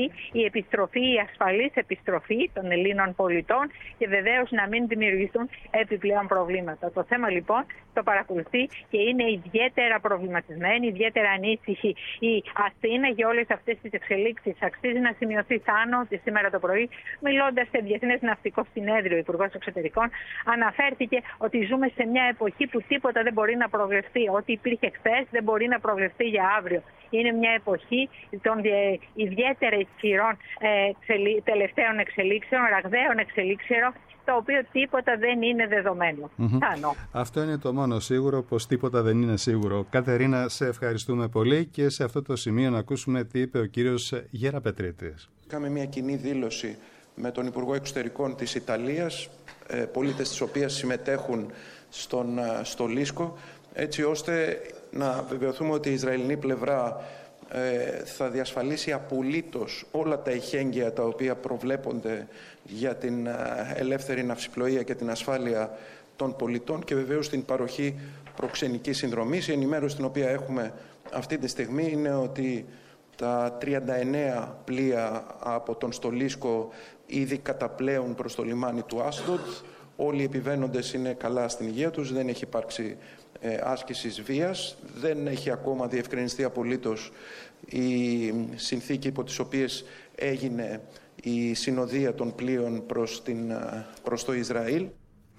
η ασφαλής επιστροφή των Ελλήνων πολιτών και βεβαίως να μην δημιουργηθούν επιπλέον προβλήματα. Το θέμα λοιπόν το παρακολουθεί και είναι ιδιαίτερα προβληματισμένη, ιδιαίτερα ανήσυχη η Αθήνα για όλες αυτές τις εξελίξεις. Αξίζει να σημειωθεί, Θάνο, ότι σήμερα το πρωί, μιλώντας σε Διεθνές Ναυτικό Συνέδριο, ο Υπουργός Εξωτερικών αναφέρθηκε ότι ζούμε σε μια εποχή που τίποτα δεν μπορεί να προβλεφθεί. Ό,τι υπήρχε χθες δεν μπορεί να προβλεφθεί για αύριο. Είναι μια εποχή των ιδιαίτερα ισχυρών τελευταίων εξελίξεων, ραγδαίων εξελίξεων, το οποίο τίποτα δεν είναι δεδομένο. Αυτό είναι το μόνο σίγουρο, πως τίποτα δεν είναι σίγουρο. Κατερίνα, σε ευχαριστούμε πολύ και σε αυτό το σημείο να ακούσουμε τι είπε ο κύριος Γεραπετρίτης. Είχαμε μια κοινή δήλωση με τον Υπουργό Εξωτερικών της Ιταλίας, πολίτες της οποίας συμμετέχουν στον Στολίσκο, έτσι ώστε να βεβαιωθούμε ότι η Ισραηλινή πλευρά θα διασφαλίσει απολύτως όλα τα εχέγγυα τα οποία προβλέπονται για την ελεύθερη ναυσιπλοεία και την ασφάλεια των πολιτών και βεβαίως την παροχή προξενικής συνδρομής. Η ενημέρωση την οποία έχουμε αυτή τη στιγμή είναι ότι τα 39 πλοία από τον Στολίσκο ήδη καταπλέουν προς το λιμάνι του Άσντοτ. Όλοι οι επιβαίνοντες είναι καλά στην υγεία τους, δεν έχει υπάρξει άσκησης βίας, δεν έχει ακόμα διευκρινιστεί απολύτως η συνθήκη υπό τις οποίες έγινε η συνοδεία των πλοίων προς το Ισραήλ.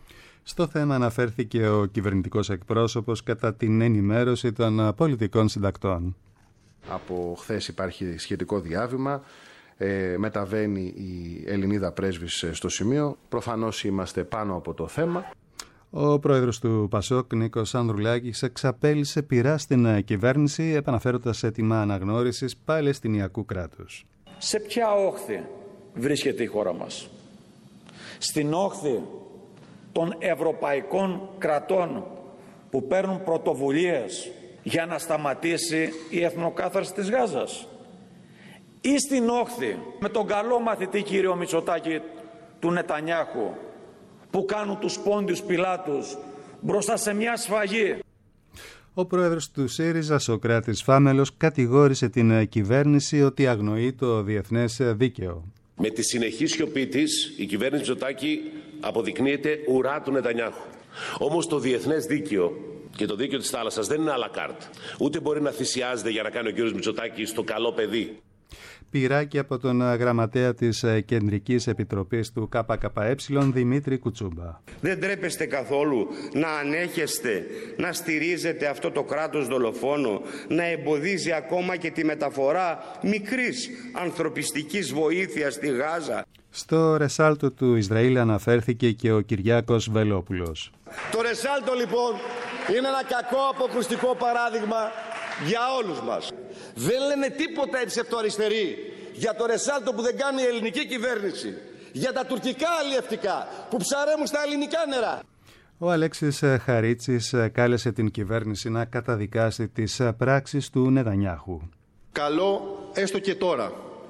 Στο θέμα αναφέρθηκε ο κυβερνητικός εκπρόσωπος κατά την ενημέρωση των πολιτικών συντακτών. Από χθες υπάρχει σχετικό διάβημα. Μεταβαίνει η Ελληνίδα πρέσβης στο σημείο. Προφανώς είμαστε πάνω από το θέμα. Ο πρόεδρος του ΠΑΣΟΚ, Νίκος Ανδρουλάκης, εξαπέλυσε πειρά στην κυβέρνηση, επαναφέροντας έτοιμα αναγνώρισης Παλαιστινιακού κράτους. Σε ποια όχθη βρίσκεται η χώρα μας? Στην όχθη των ευρωπαϊκών κρατών που παίρνουν πρωτοβουλίες για να σταματήσει η εθνοκάθαρση της Γάζας, ή στην όχθη με τον καλό μαθητή κύριο Μητσοτάκη του Νετανιάχου που κάνουν τους πόντιους πιλάτους μπροστά σε μια σφαγή? Ο πρόεδρος του ΣΥΡΙΖΑ, Σωκράτης Φάμελος, κατηγόρησε την κυβέρνηση ότι αγνοεί το διεθνές δίκαιο. Με τη συνεχή σιωπή της, η κυβέρνηση Μητσοτάκη αποδεικνύεται ουρά του Νετανιάχου. Όμως το διεθνές δίκαιο και το δίκαιο της θάλασσας δεν είναι à la carte. Ούτε μπορεί να θυσιάζεται για να κάνει ο κύριος Μητσοτάκης το καλό παιδί. Πειράκι από τον γραμματέα της Κεντρικής Επιτροπής του ΚΚΕ, Δημήτρη Κουτσούμπα. Δεν τρέπεστε καθόλου να ανέχεστε, να στηρίζετε αυτό το κράτος δολοφόνο, να εμποδίζει ακόμα και τη μεταφορά μικρής ανθρωπιστικής βοήθειας στη Γάζα? Στο ρεσάλτο του Ισραήλ αναφέρθηκε και ο Κυριάκος Βελόπουλος. Το ρεσάλτο λοιπόν είναι ένα κακό αποκρουστικό παράδειγμα για όλους μας. Δεν λένε τίποτα οι ψευτοαριστεροί για το ρεσάλτο που δεν κάνει η ελληνική κυβέρνηση, για τα τουρκικά αλλιευτικά που ψαρέμουν στα ελληνικά νερά. Ο Αλέξης Χαρίτσης κάλεσε την κυβέρνηση να καταδικάσει τις πράξεις του Νετανιάχου. Καλό έστω και τώρα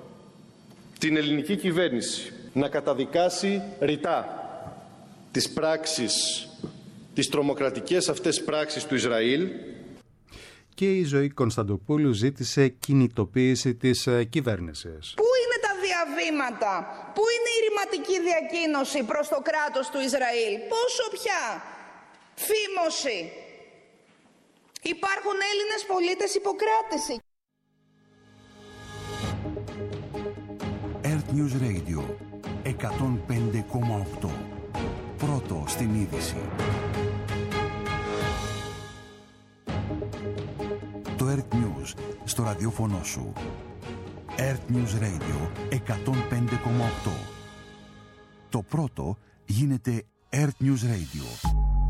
την ελληνική κυβέρνηση να καταδικάσει ρητά τις πράξεις, τις τρομοκρατικές αυτές πράξεις του Ισραήλ. Και η Ζωή Κωνσταντοπούλου ζήτησε κινητοποίηση της κυβέρνησης. Πού είναι τα διαβήματα, πού είναι η ρηματική διακοίνωση προς το κράτος του Ισραήλ, πόσο πια φήμωση? Υπάρχουν Έλληνες πολίτες υποκράτηση. Earth News Radio 105,8. Πρώτο στην είδηση. Το Earth News στο ραδιόφωνο σου. Earth News Radio 105,8. Το πρώτο γίνεται Earth News Radio.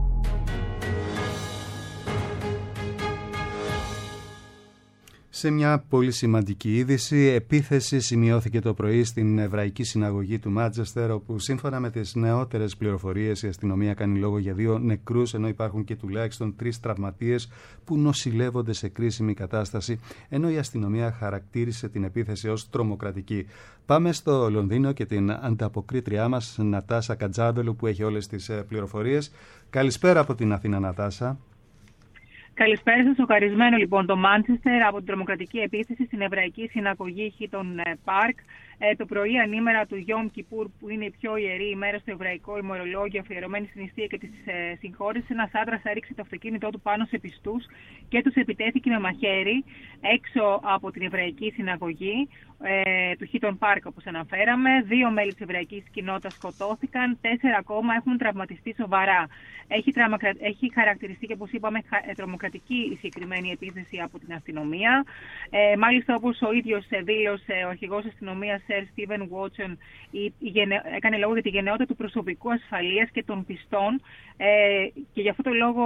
Σε μια πολύ σημαντική είδηση, επίθεση σημειώθηκε το πρωί στην Εβραϊκή Συναγωγή του Μάντσεστερ, όπου σύμφωνα με τις νεότερες πληροφορίες η αστυνομία κάνει λόγο για 2 νεκρούς, ενώ υπάρχουν και τουλάχιστον 3 τραυματίες που νοσηλεύονται σε κρίσιμη κατάσταση, ενώ η αστυνομία χαρακτήρισε την επίθεση ως τρομοκρατική. Πάμε στο Λονδίνο και την ανταποκρίτριά μας, Νατάσα Κατζάβελου, που έχει όλες τις πληροφορίες. Καλησπέρα από την Αθήνα, Νατάσα. Καλησπέρα σας. Σοκαρισμένο λοιπόν το Μάντσεστερ από την τρομοκρατική επίθεση στην Εβραϊκή Συναγωγή Χίτον Πάρκ. Το πρωί, ανήμερα του Γιόμ Κιπούρ, που είναι η πιο ιερή ημέρα στο εβραϊκό ημερολόγιο, αφιερωμένη στην νηστεία και τη συγχώρεση, ένας άντρας έριξε το αυτοκίνητό του πάνω σε πιστούς και τους επιτέθηκε με μαχαίρι έξω από την Εβραϊκή Συναγωγή του Χίτον Πάρκ, όπως αναφέραμε. 2 μέλη της εβραϊκής κοινότητας σκοτώθηκαν, 4 ακόμα έχουν τραυματιστεί σοβαρά. Έχει χαρακτηριστεί και, όπως είπαμε, τρομοκρατική η συγκεκριμένη επίθεση από την αστυνομία. Μάλιστα, όπως ο ίδιος δήλωσε ο αρχηγός αστυνομίας Σερ Στίβεν Βότσον, έκανε λόγο για τη γενναιότητα του προσωπικού ασφαλείας και των πιστών και γι' αυτό το λόγο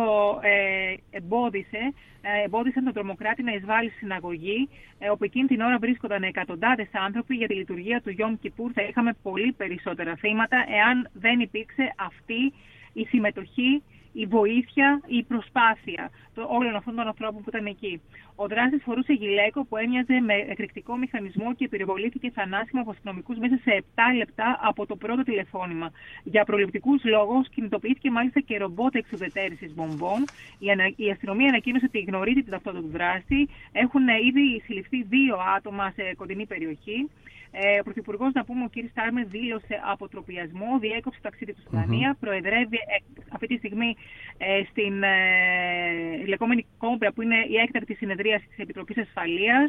εμπόδισαν τον τρομοκράτη να εισβάλλει στη συναγωγή, όπου εκείνη την ώρα βρίσκονταν εκατοντάδες άνθρωποι. Για τη λειτουργία του Γιόμ Κιπούρ θα είχαμε πολύ περισσότερα θύματα εάν δεν υπήρξε αυτή η συμμετοχή, η βοήθεια, η προσπάθεια όλων αυτών των ανθρώπων που ήταν εκεί. Ο δράστης φορούσε γυλαίκο που έμοιαζε με εκρηκτικό μηχανισμό και πυροβολήθηκε θανάσιμα από αστυνομικούς μέσα σε 7 λεπτά από το πρώτο τηλεφώνημα. Για προληπτικούς λόγους κινητοποιήθηκε μάλιστα και ρομπότ εξουδετέρησης βομβών. Η αστυνομία ανακοίνωσε ότι γνωρίζει την ταυτότητα του δράστη. Έχουν ήδη συλληφθεί 2 άτομα σε κοντινή περιοχή. Ο Πρωθυπουργός, να πούμε, ο κ. Στάρμερ, δήλωσε αποτροπιασμό, διέκοψε το ταξίδι του στη Δανία, προεδρεύει αυτή τη στιγμή στην λεγόμενη Κόμπρα, που είναι η έκτακτη συνεδρίαση της Επιτροπής Ασφαλείας.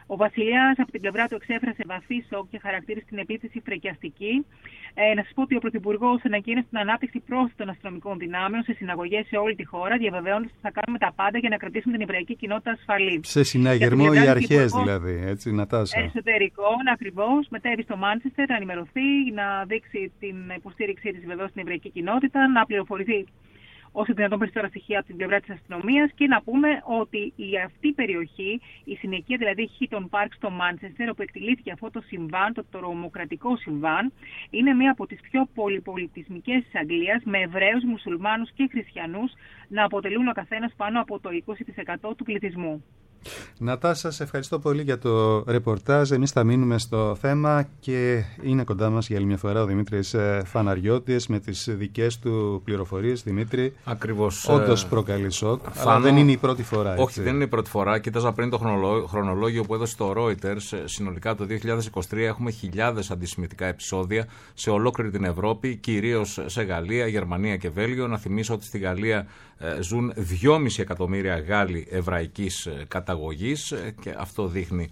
Ο βασιλιάς από την πλευρά του εξέφρασε βαθύ σοκ και χαρακτήρισε την επίθεση φρικιαστική. Να σας πω ότι ο Πρωθυπουργός ανακοίνωσε την ανάπτυξη πρόσθετων αστυνομικών δυνάμεων σε συναγωγές σε όλη τη χώρα, διαβεβαιώνοντας ότι θα κάνουμε τα πάντα για να κρατήσουμε την εβραϊκή κοινότητα ασφαλή. Σε συναγερμό οι αρχές δηλαδή, έτσι, Νατάσα. Εσωτερικών, ακριβώς. Μετέβη στο Μάντσεστερ να ενημερωθεί, να δείξει την υποστήριξή της βεβαίως στην εβραϊκή κοινότητα, να πληροφορηθεί όσο δυνατόν περισσότερα στοιχεία από την πλευρά της αστυνομίας και να πούμε ότι αυτή η περιοχή, η συνοικία δηλαδή Χίτον Πάρκ στο Μάντσεστερ, όπου εκτελήθηκε αυτό το συμβάν, το τρομοκρατικό συμβάν, είναι μία από τις πιο πολυπολιτισμικές της Αγγλίας, με Εβραίους, Μουσουλμάνους και Χριστιανούς να αποτελούν ο καθένας πάνω από το 20% του πληθυσμού. Νατάσα, σε ευχαριστώ πολύ για το ρεπορτάζ. Εμείς θα μείνουμε στο θέμα και είναι κοντά μας για άλλη μια φορά ο Δημήτρης Φαναριώτης με τις δικές του πληροφορίες. Δημήτρη, ακριβώς, όντως προκαλεί σοκ, αλλά δεν είναι η πρώτη φορά. Έτσι. Όχι, δεν είναι η πρώτη φορά. Κοίταζα πριν το χρονολόγιο που έδωσε το Reuters. Συνολικά το 2023 έχουμε χιλιάδες αντισημιτικά επεισόδια σε ολόκληρη την Ευρώπη, κυρίως σε Γαλλία, Γερμανία και Βέλγιο. Να θυμίσω ότι στη Γαλλία ζουν 2,5 εκατομμύρια Γάλλοι εβραϊκής καταγωγής και αυτό δείχνει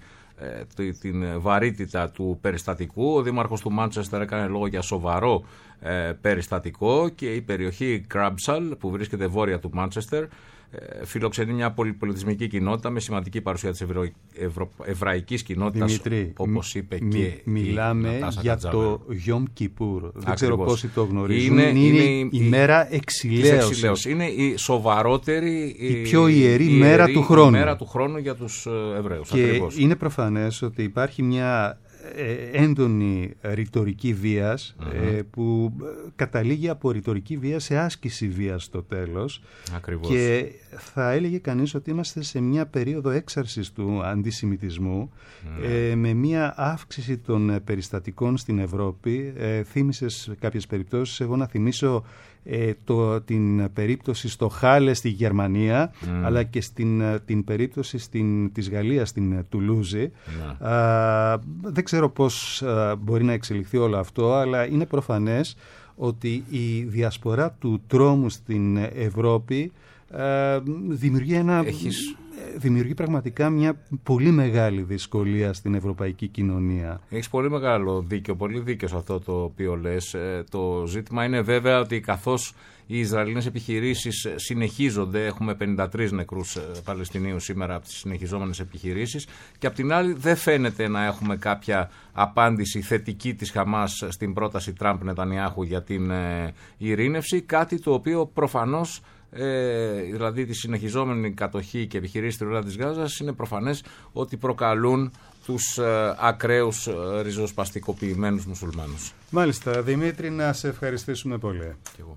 την βαρύτητα του περιστατικού. Ο δήμαρχος του Μάντσεστερ έκανε λόγο για σοβαρό περιστατικό και η περιοχή Κράμπσαλ που βρίσκεται βόρεια του Μάντσεστερ φιλοξενεί μια πολυπολιτισμική κοινότητα με σημαντική παρουσία της εβραϊκής κοινότητας, όπως είπε και μιλάμε για το Γιόμ Κιπούρ. Δεν ξέρω πόσοι το γνωρίζουν. Είναι η μέρα εξηλαίωσης. Είναι η σοβαρότερη, η πιο ιερή μέρα του χρόνου. Μέρα του χρόνου για τους Εβραίους. Και ακριβώς. Είναι προφανές ότι υπάρχει μια έντονη ρητορική βίας που καταλήγει από ρητορική βία σε άσκηση βίας στο τέλος. Ακριβώς. Και θα έλεγε κανείς ότι είμαστε σε μια περίοδο έξαρσης του αντισημιτισμού με μια αύξηση των περιστατικών στην Ευρώπη. Θύμισες κάποιες περιπτώσεις, εγώ να θυμίσω την περίπτωση στο Χάλε στη Γερμανία αλλά και την περίπτωση της Γαλλίας στην Τουλούζη. Δεν ξέρω πώς μπορεί να εξελιχθεί όλο αυτό, αλλά είναι προφανές ότι η διασπορά του τρόμου στην Ευρώπη δημιουργεί πραγματικά μια πολύ μεγάλη δυσκολία στην ευρωπαϊκή κοινωνία. Έχεις πολύ μεγάλο δίκιο, πολύ δίκιο σε αυτό το οποίο λες. Το ζήτημα είναι βέβαια ότι καθώς οι Ισραηλινές επιχειρήσεις συνεχίζονται, έχουμε 53 νεκρούς Παλαιστινίους σήμερα από τις συνεχιζόμενες επιχειρήσεις και απ' την άλλη δεν φαίνεται να έχουμε κάποια απάντηση θετική της Χαμάς στην πρόταση Τραμπ-Νετανιάχου για την ειρήνευση, κάτι το οποίο προφανώς δηλαδή τη συνεχιζόμενη κατοχή και επιχειρήσεις στη Λωρίδα της Γάζας είναι προφανές ότι προκαλούν τους ακραίους ριζοσπαστικοποιημένους μουσουλμάνους. Μάλιστα, Δημήτρη, να σε ευχαριστήσουμε πολύ. Και εγώ.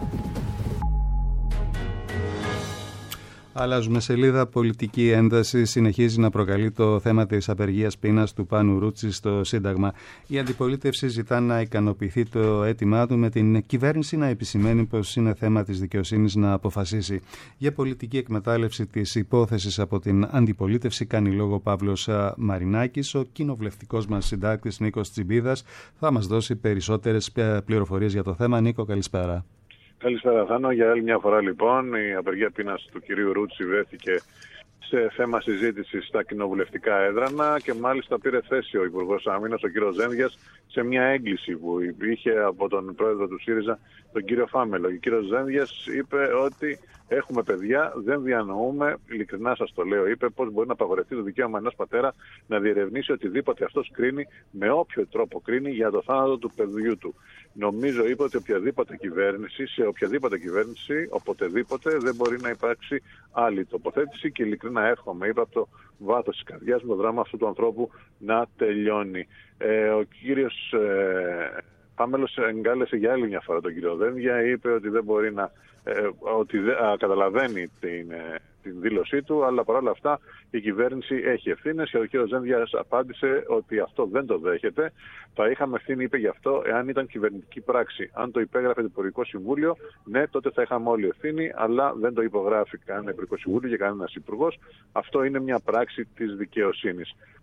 Αλλάζουμε σελίδα. Πολιτική ένταση συνεχίζει να προκαλεί το θέμα της απεργίας πείνας του Πάνου Ρούτση στο Σύνταγμα. Η αντιπολίτευση ζητά να ικανοποιηθεί το αίτημά του, με την κυβέρνηση να επισημαίνει πως είναι θέμα της δικαιοσύνης να αποφασίσει. Για πολιτική εκμετάλλευση της υπόθεσης από την αντιπολίτευση κάνει λόγο ο Παύλος Μαρινάκης. Ο κοινοβουλευτικός μας συντάκτης Νίκος Τσιμπίδας θα μας δώσει περισσότερες πληροφορίες για το θέμα. Νίκο, καλησπέρα. Καλησπέρα, Θάνο. Για άλλη μια φορά, λοιπόν, η απεργία πείνας του κυρίου Ρούτση βρέθηκε σε θέμα συζήτηση στα κοινοβουλευτικά έδρανα και μάλιστα πήρε θέση ο Υπουργός Άμυνας, ο κύριος Ζένδιας, σε μια έγκληση που είχε από τον πρόεδρο του ΣΥΡΙΖΑ, τον κύριο Φάμελο. Ο κύριος Ζένδιας είπε ότι έχουμε παιδιά, δεν διανοούμε, ειλικρινά σας το λέω, είπε πώς μπορεί να απαγορευτεί το δικαίωμα ενός πατέρα να διερευνήσει οτιδήποτε αυτός κρίνει, με όποιο τρόπο κρίνει, για το θάνατο του παιδιού του. Νομίζω, είπε, ότι οποιαδήποτε κυβέρνηση, σε οποιαδήποτε κυβέρνηση, οποτεδήποτε, δεν μπορεί να υπάρξει άλλη τοποθέτηση και ειλικρινά εύχομαι, είπε από το βάθος της καρδιάς μου, το δράμα αυτού του ανθρώπου να τελειώνει. Ο κύριος Πάμελος εγκάλεσε για άλλη μια φορά τον κύριο Δένδια, είπε ότι δεν μπορεί να καταλαβαίνει την δήλωσή του, αλλά παρόλα αυτά η κυβέρνηση έχει ευθύνες και ο κ. Ζένδιας απάντησε ότι αυτό δεν το δέχεται. Θα είχαμε ευθύνη, είπε, γι' αυτό, εάν ήταν κυβερνητική πράξη. Αν το υπέγραφε το Υπουργικό Συμβούλιο, ναι, τότε θα είχαμε όλοι ευθύνη, αλλά δεν το υπογράφει κανένα Υπουργικό Συμβούλιο και κανένας υπουργός. Αυτό είναι μια πράξη της δικαιοσύνης.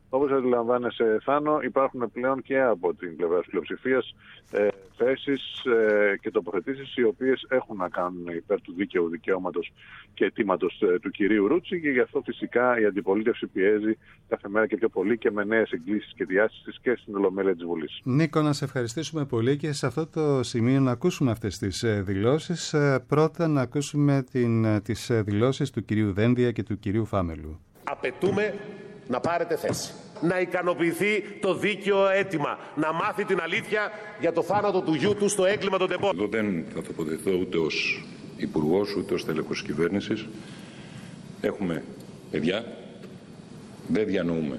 Όπως αντιλαμβάνεσαι, Θάνο, υπάρχουν πλέον και από την πλευρά της πλειοψηφίας θέσεις και τοποθετήσεις οι οποίες έχουν να κάνουν υπέρ του δίκαιου δικαιώματος και αιτήματος του κυρίου Ρούτση, και γι' αυτό φυσικά η αντιπολίτευση πιέζει κάθε μέρα και πιο πολύ και με νέες εκκλήσεις και διάσεις και στην Ολομέλεια της Βουλής. Νίκο, να σε ευχαριστήσουμε πολύ και σε αυτό το σημείο να ακούσουμε αυτές τις δηλώσεις. Πρώτα να ακούσουμε τις δηλώσεις του κυρίου Δένδια και του κυρίου Φάμελου. Απαιτούμε να πάρετε θέση. Να ικανοποιηθεί το δίκαιο αίτημα. Να μάθει την αλήθεια για το θάνατο του γιού του στο έγκλημα των τεπών. Εδώ δεν θα τοποθετηθώ ούτε ως υπουργός ούτε ως τέλεχος κυβέρνησης. Έχουμε παιδιά. Δεν διανοούμε.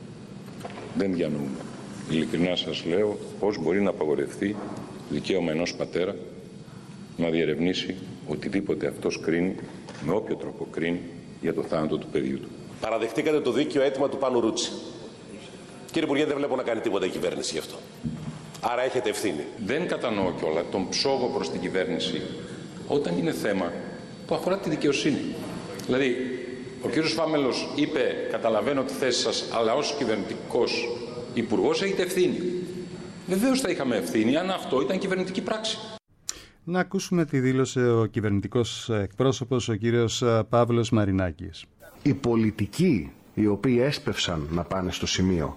Ειλικρινά σας λέω πώς μπορεί να απαγορευτεί δικαίωμα ενός πατέρα να διερευνήσει οτιδήποτε αυτός κρίνει, με όποιο τρόπο κρίνει, για το θάνατο του παιδιού του. Παραδεχτήκατε το δίκαιο αίτημα του Πάνου Ρούτση. Κύριε Υπουργέ, δεν βλέπω να κάνει τίποτα η κυβέρνηση γι' αυτό. Άρα έχετε ευθύνη. Δεν κατανοώ κιόλα τον ψόγο προς την κυβέρνηση όταν είναι θέμα που αφορά τη δικαιοσύνη. Δηλαδή, ο κύριος Φάμελος είπε, καταλαβαίνω τη θέση σας, αλλά ως κυβερνητικός υπουργός έχετε ευθύνη. Βεβαίως θα είχαμε ευθύνη αν αυτό ήταν κυβερνητική πράξη. Να ακούσουμε τι δήλωσε ο κυβερνητικός εκπρόσωπος, ο κύριος Παύλος Μαρινάκης. Οι πολιτικοί οι οποίοι έσπευσαν να πάνε στο σημείο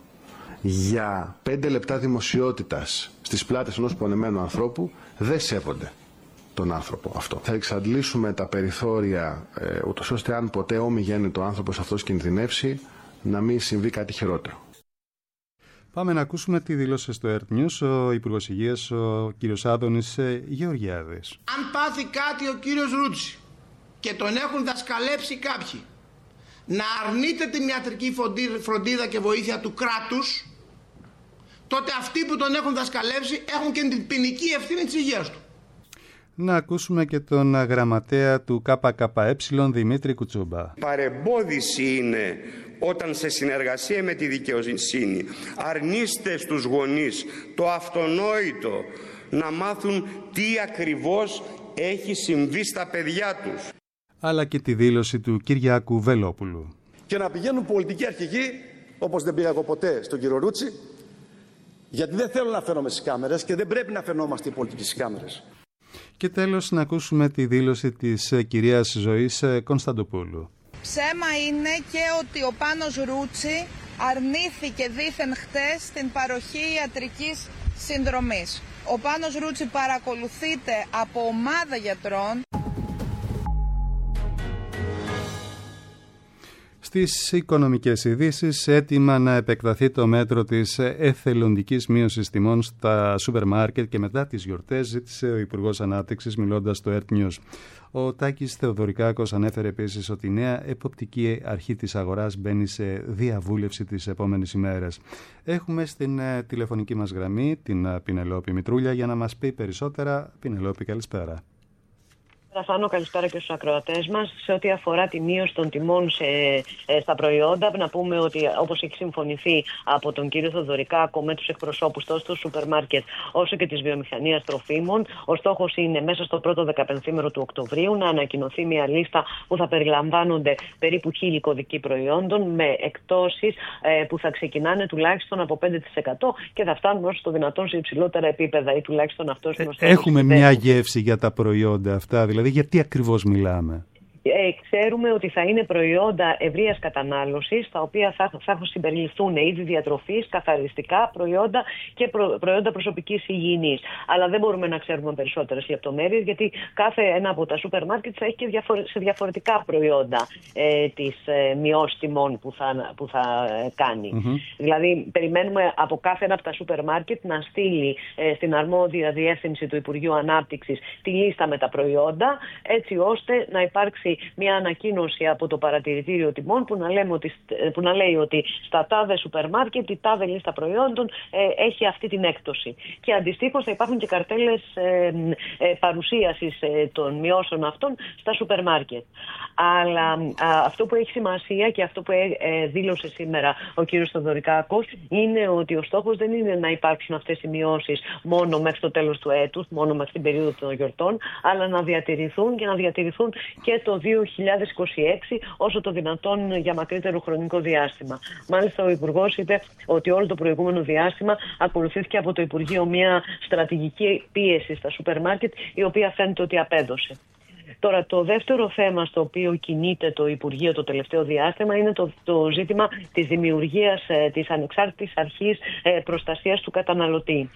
για 5 λεπτά δημοσιότητας στις πλάτες ενός πονεμένου ανθρώπου δεν σέβονται τον άνθρωπο αυτό. Θα εξαντλήσουμε τα περιθώρια ούτως ώστε αν ποτέ ομιγέννητο άνθρωπος αυτός κινδυνεύσει να μην συμβεί κάτι χειρότερο. Πάμε να ακούσουμε τι δήλωσε στο Earth News ο Υπουργός Υγείας, ο κύριος Άδωνης Γεωργιάδης. Αν πάθει κάτι ο κύριος Ρούτση και τον έχουν δασκαλέψει κάποιοι να αρνείται την ιατρική φροντίδα και βοήθεια του κράτους, τότε αυτοί που τον έχουν δασκαλέψει έχουν και την ποινική ευθύνη της υγείας του. Να ακούσουμε και τον γραμματέα του ΚΚΕ, Δημήτρη Κουτσούμπα. Παρεμπόδιση είναι όταν σε συνεργασία με τη δικαιοσύνη αρνείστε στους γονείς το αυτονόητο να μάθουν τι ακριβώς έχει συμβεί στα παιδιά τους. Αλλά και τη δήλωση του Κυριάκου Βελόπουλου. Και να πηγαίνουν πολιτικοί αρχηγοί, όπως δεν πήγα εγώ ποτέ στον κύριο Ρούτση, γιατί δεν θέλω να φαίνομαι στις κάμερες και δεν πρέπει να φαινόμαστε οι πολιτικοί στις κάμερες. Και τέλος να ακούσουμε τη δήλωση της κυρίας Ζωής Κωνσταντοπούλου. Ψέμα είναι και ότι ο Πάνος Ρούτση αρνήθηκε δήθεν χτες την παροχή ιατρικής συνδρομής. Ο Πάνος Ρούτση παρακολουθείται από ομάδα γιατρών. Στις οικονομικές ειδήσεις, έτοιμα να επεκταθεί το μέτρο της εθελοντικής μείωσης τιμών στα σούπερ μάρκετ και μετά τις γιορτές, ζήτησε ο Υπουργός Ανάπτυξης μιλώντας στο Earth News. Ο Τάκης Θεοδωρικάκος ανέφερε επίσης ότι η νέα εποπτική αρχή της αγοράς μπαίνει σε διαβούλευση τις επόμενες ημέρες. Έχουμε στην τηλεφωνική μας γραμμή την Πινελόπη Μητρούλια για να μας πει περισσότερα. Πινελόπη, καλησπέρα. Θάνο, καλησπέρα και στους ακροατές μας. Σε ό,τι αφορά τη μείωση των τιμών στα προϊόντα, να πούμε ότι όπως έχει συμφωνηθεί από τον κύριο Θεοδωρικάκο με τους εκπροσώπους τόσο του σούπερ μάρκετ όσο και της βιομηχανίας τροφίμων, ο στόχος είναι μέσα στο πρώτο 15ήμερο του Οκτωβρίου να ανακοινωθεί μια λίστα που θα περιλαμβάνονται περίπου 1.000 κωδικοί προϊόντων με εκπτώσεις που θα ξεκινάνε τουλάχιστον από 5% και θα φτάνουν όσο το δυνατόν σε υψηλότερα επίπεδα ή τουλάχιστον αυτό είναι ο στόχος. Έχουμε μια γεύση για τα προϊόντα αυτά, δηλαδή γιατί ακριβώς μιλάμε? Ξέρουμε ότι θα είναι προϊόντα ευρείας κατανάλωσης, τα οποία θα συμπεριληφθούν είδη διατροφής, καθαριστικά προϊόντα και προϊόντα προσωπικής υγιεινής. Αλλά δεν μπορούμε να ξέρουμε περισσότερες λεπτομέρειες, γιατί κάθε ένα από τα σούπερ μάρκετ θα έχει και σε διαφορετικά προϊόντα τις μειώσεις τιμών που θα κάνει. Δηλαδή, περιμένουμε από κάθε ένα από τα σούπερ μάρκετ να στείλει στην αρμόδια διεύθυνση του Υπουργείου Ανάπτυξης τη λίστα με τα προϊόντα, έτσι ώστε να υπάρξει μια ανακοίνωση από το παρατηρητήριο τιμών που να λέει ότι στα τάδε σούπερ μάρκετ η τάδε λίστα προϊόντων έχει αυτή την έκπτωση. Και αντιστοίχως θα υπάρχουν και καρτέλες παρουσίασης των μειώσεων αυτών στα σούπερ μάρκετ. Αλλά αυτό που έχει σημασία και αυτό που δήλωσε σήμερα ο κύριος Θεοδωρικάκος είναι ότι ο στόχος δεν είναι να υπάρξουν αυτές οι μειώσεις μόνο μέχρι το τέλος του έτους, μόνο μέχρι την περίοδο των γιορτών, αλλά να διατηρηθούν και να διατηρηθούν και το 2026, όσο το δυνατόν για μακρύτερο χρονικό διάστημα. Μάλιστα, ο Υπουργός είπε ότι όλο το προηγούμενο διάστημα ακολουθήθηκε από το Υπουργείο μια στρατηγική πίεση στα σούπερ μάρκετ, η οποία φαίνεται ότι απέδωσε. Τώρα, το δεύτερο θέμα στο οποίο κινείται το Υπουργείο το τελευταίο διάστημα είναι το ζήτημα της δημιουργίας της ανεξάρτητης αρχής προστασίας του καταναλωτή.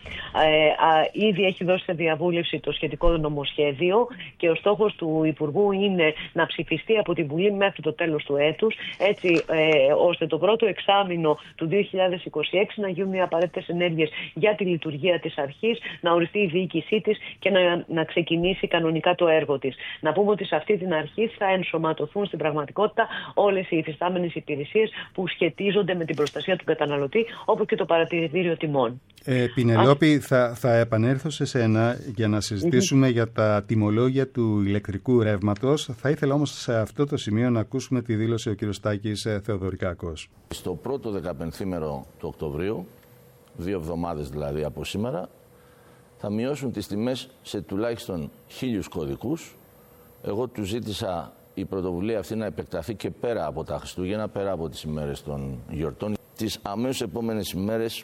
Ήδη έχει δώσει σε διαβούλευση το σχετικό νομοσχέδιο και ο στόχος του Υπουργού είναι να ψηφιστεί από την Βουλή μέχρι το τέλος του έτους, έτσι ώστε το πρώτο εξάμηνο του 2026 να γίνουν οι απαραίτητες ενέργειες για τη λειτουργία της αρχής, να οριστεί η διοίκησή της και να ξεκινήσει κανονικά το έργο της. Να πούμε ότι σε αυτή την αρχή θα ενσωματωθούν στην πραγματικότητα όλες οι υφιστάμενες υπηρεσίες που σχετίζονται με την προστασία του καταναλωτή, όπως και το παρατηρητήριο τιμών. Πινελόπη, θα επανέλθω σε σένα για να συζητήσουμε για τα τιμολόγια του ηλεκτρικού ρεύματος. Θα ήθελα όμως σε αυτό το σημείο να ακούσουμε τη δήλωση ο κ. Τάκης Θεοδωρικάκος. Στο πρώτο 15ήμερο του Οκτωβρίου, 2 εβδομάδες δηλαδή από σήμερα, θα μειώσουν τις τιμές σε τουλάχιστον 1.000 κωδικούς. Εγώ του ζήτησα η πρωτοβουλία αυτή να επεκταθεί και πέρα από τα Χριστούγεννα, πέρα από τις ημέρες των γιορτών. Τις αμέσως επόμενες ημέρες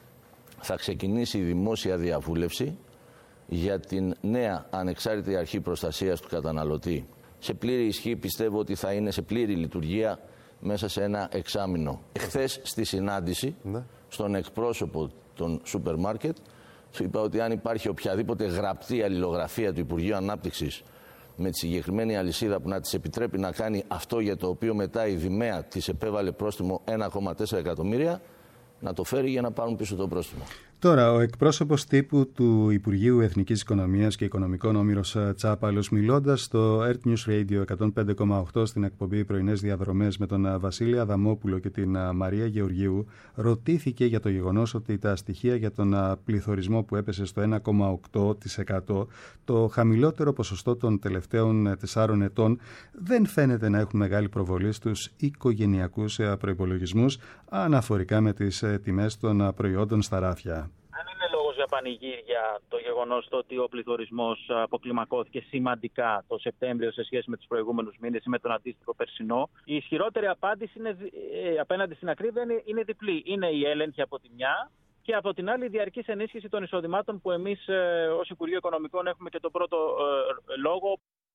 θα ξεκινήσει η δημόσια διαβούλευση για την νέα ανεξάρτητη αρχή προστασίας του καταναλωτή. Σε πλήρη ισχύ πιστεύω ότι θα είναι σε πλήρη λειτουργία μέσα σε ένα εξάμηνο. Χθες στη συνάντηση στον εκπρόσωπο των σούπερ μάρκετ του είπα ότι αν υπάρχει οποιαδήποτε γραπτή αλληλογραφία του Υπουργείου Ανάπτυξης με τη συγκεκριμένη αλυσίδα που να της επιτρέπει να κάνει αυτό για το οποίο μετά η Δημαία της επέβαλε πρόστιμο 1,4 εκατομμύρια, να το φέρει για να πάρουν πίσω το πρόστιμο. Τώρα, ο εκπρόσωπος τύπου του Υπουργείου Εθνικής Οικονομίας και Οικονομικών, Όμηρος Τσάπαλος, μιλώντας στο Earth News Radio 105,8 στην εκπομπή Πρωινές Διαδρομές με τον Βασίλη Αδαμόπουλο και την Μαρία Γεωργίου, ρωτήθηκε για το γεγονός ότι τα στοιχεία για τον πληθωρισμό που έπεσε στο 1,8%, το χαμηλότερο ποσοστό των τελευταίων 4 ετών, δεν φαίνεται να έχουν μεγάλη προβολή στους οικογενειακούς προϋπολογισμούς αναφορικά με τις τιμές των προϊόντων στα ράφια. Δεν είναι λόγος για πανηγύρια το γεγονός ότι ο πληθωρισμός αποκλιμακώθηκε σημαντικά το Σεπτέμβριο σε σχέση με τους προηγούμενους μήνες ή με τον αντίστοιχο περσινό. Η ισχυρότερη απάντηση είναι, απέναντι στην ακρίβεια είναι διπλή. Είναι η έλεγχη από τη μια και από την άλλη η διαρκής ενίσχυση των εισοδημάτων που εμείς ως Υπουργείο Οικονομικών έχουμε και τον πρώτο λόγο.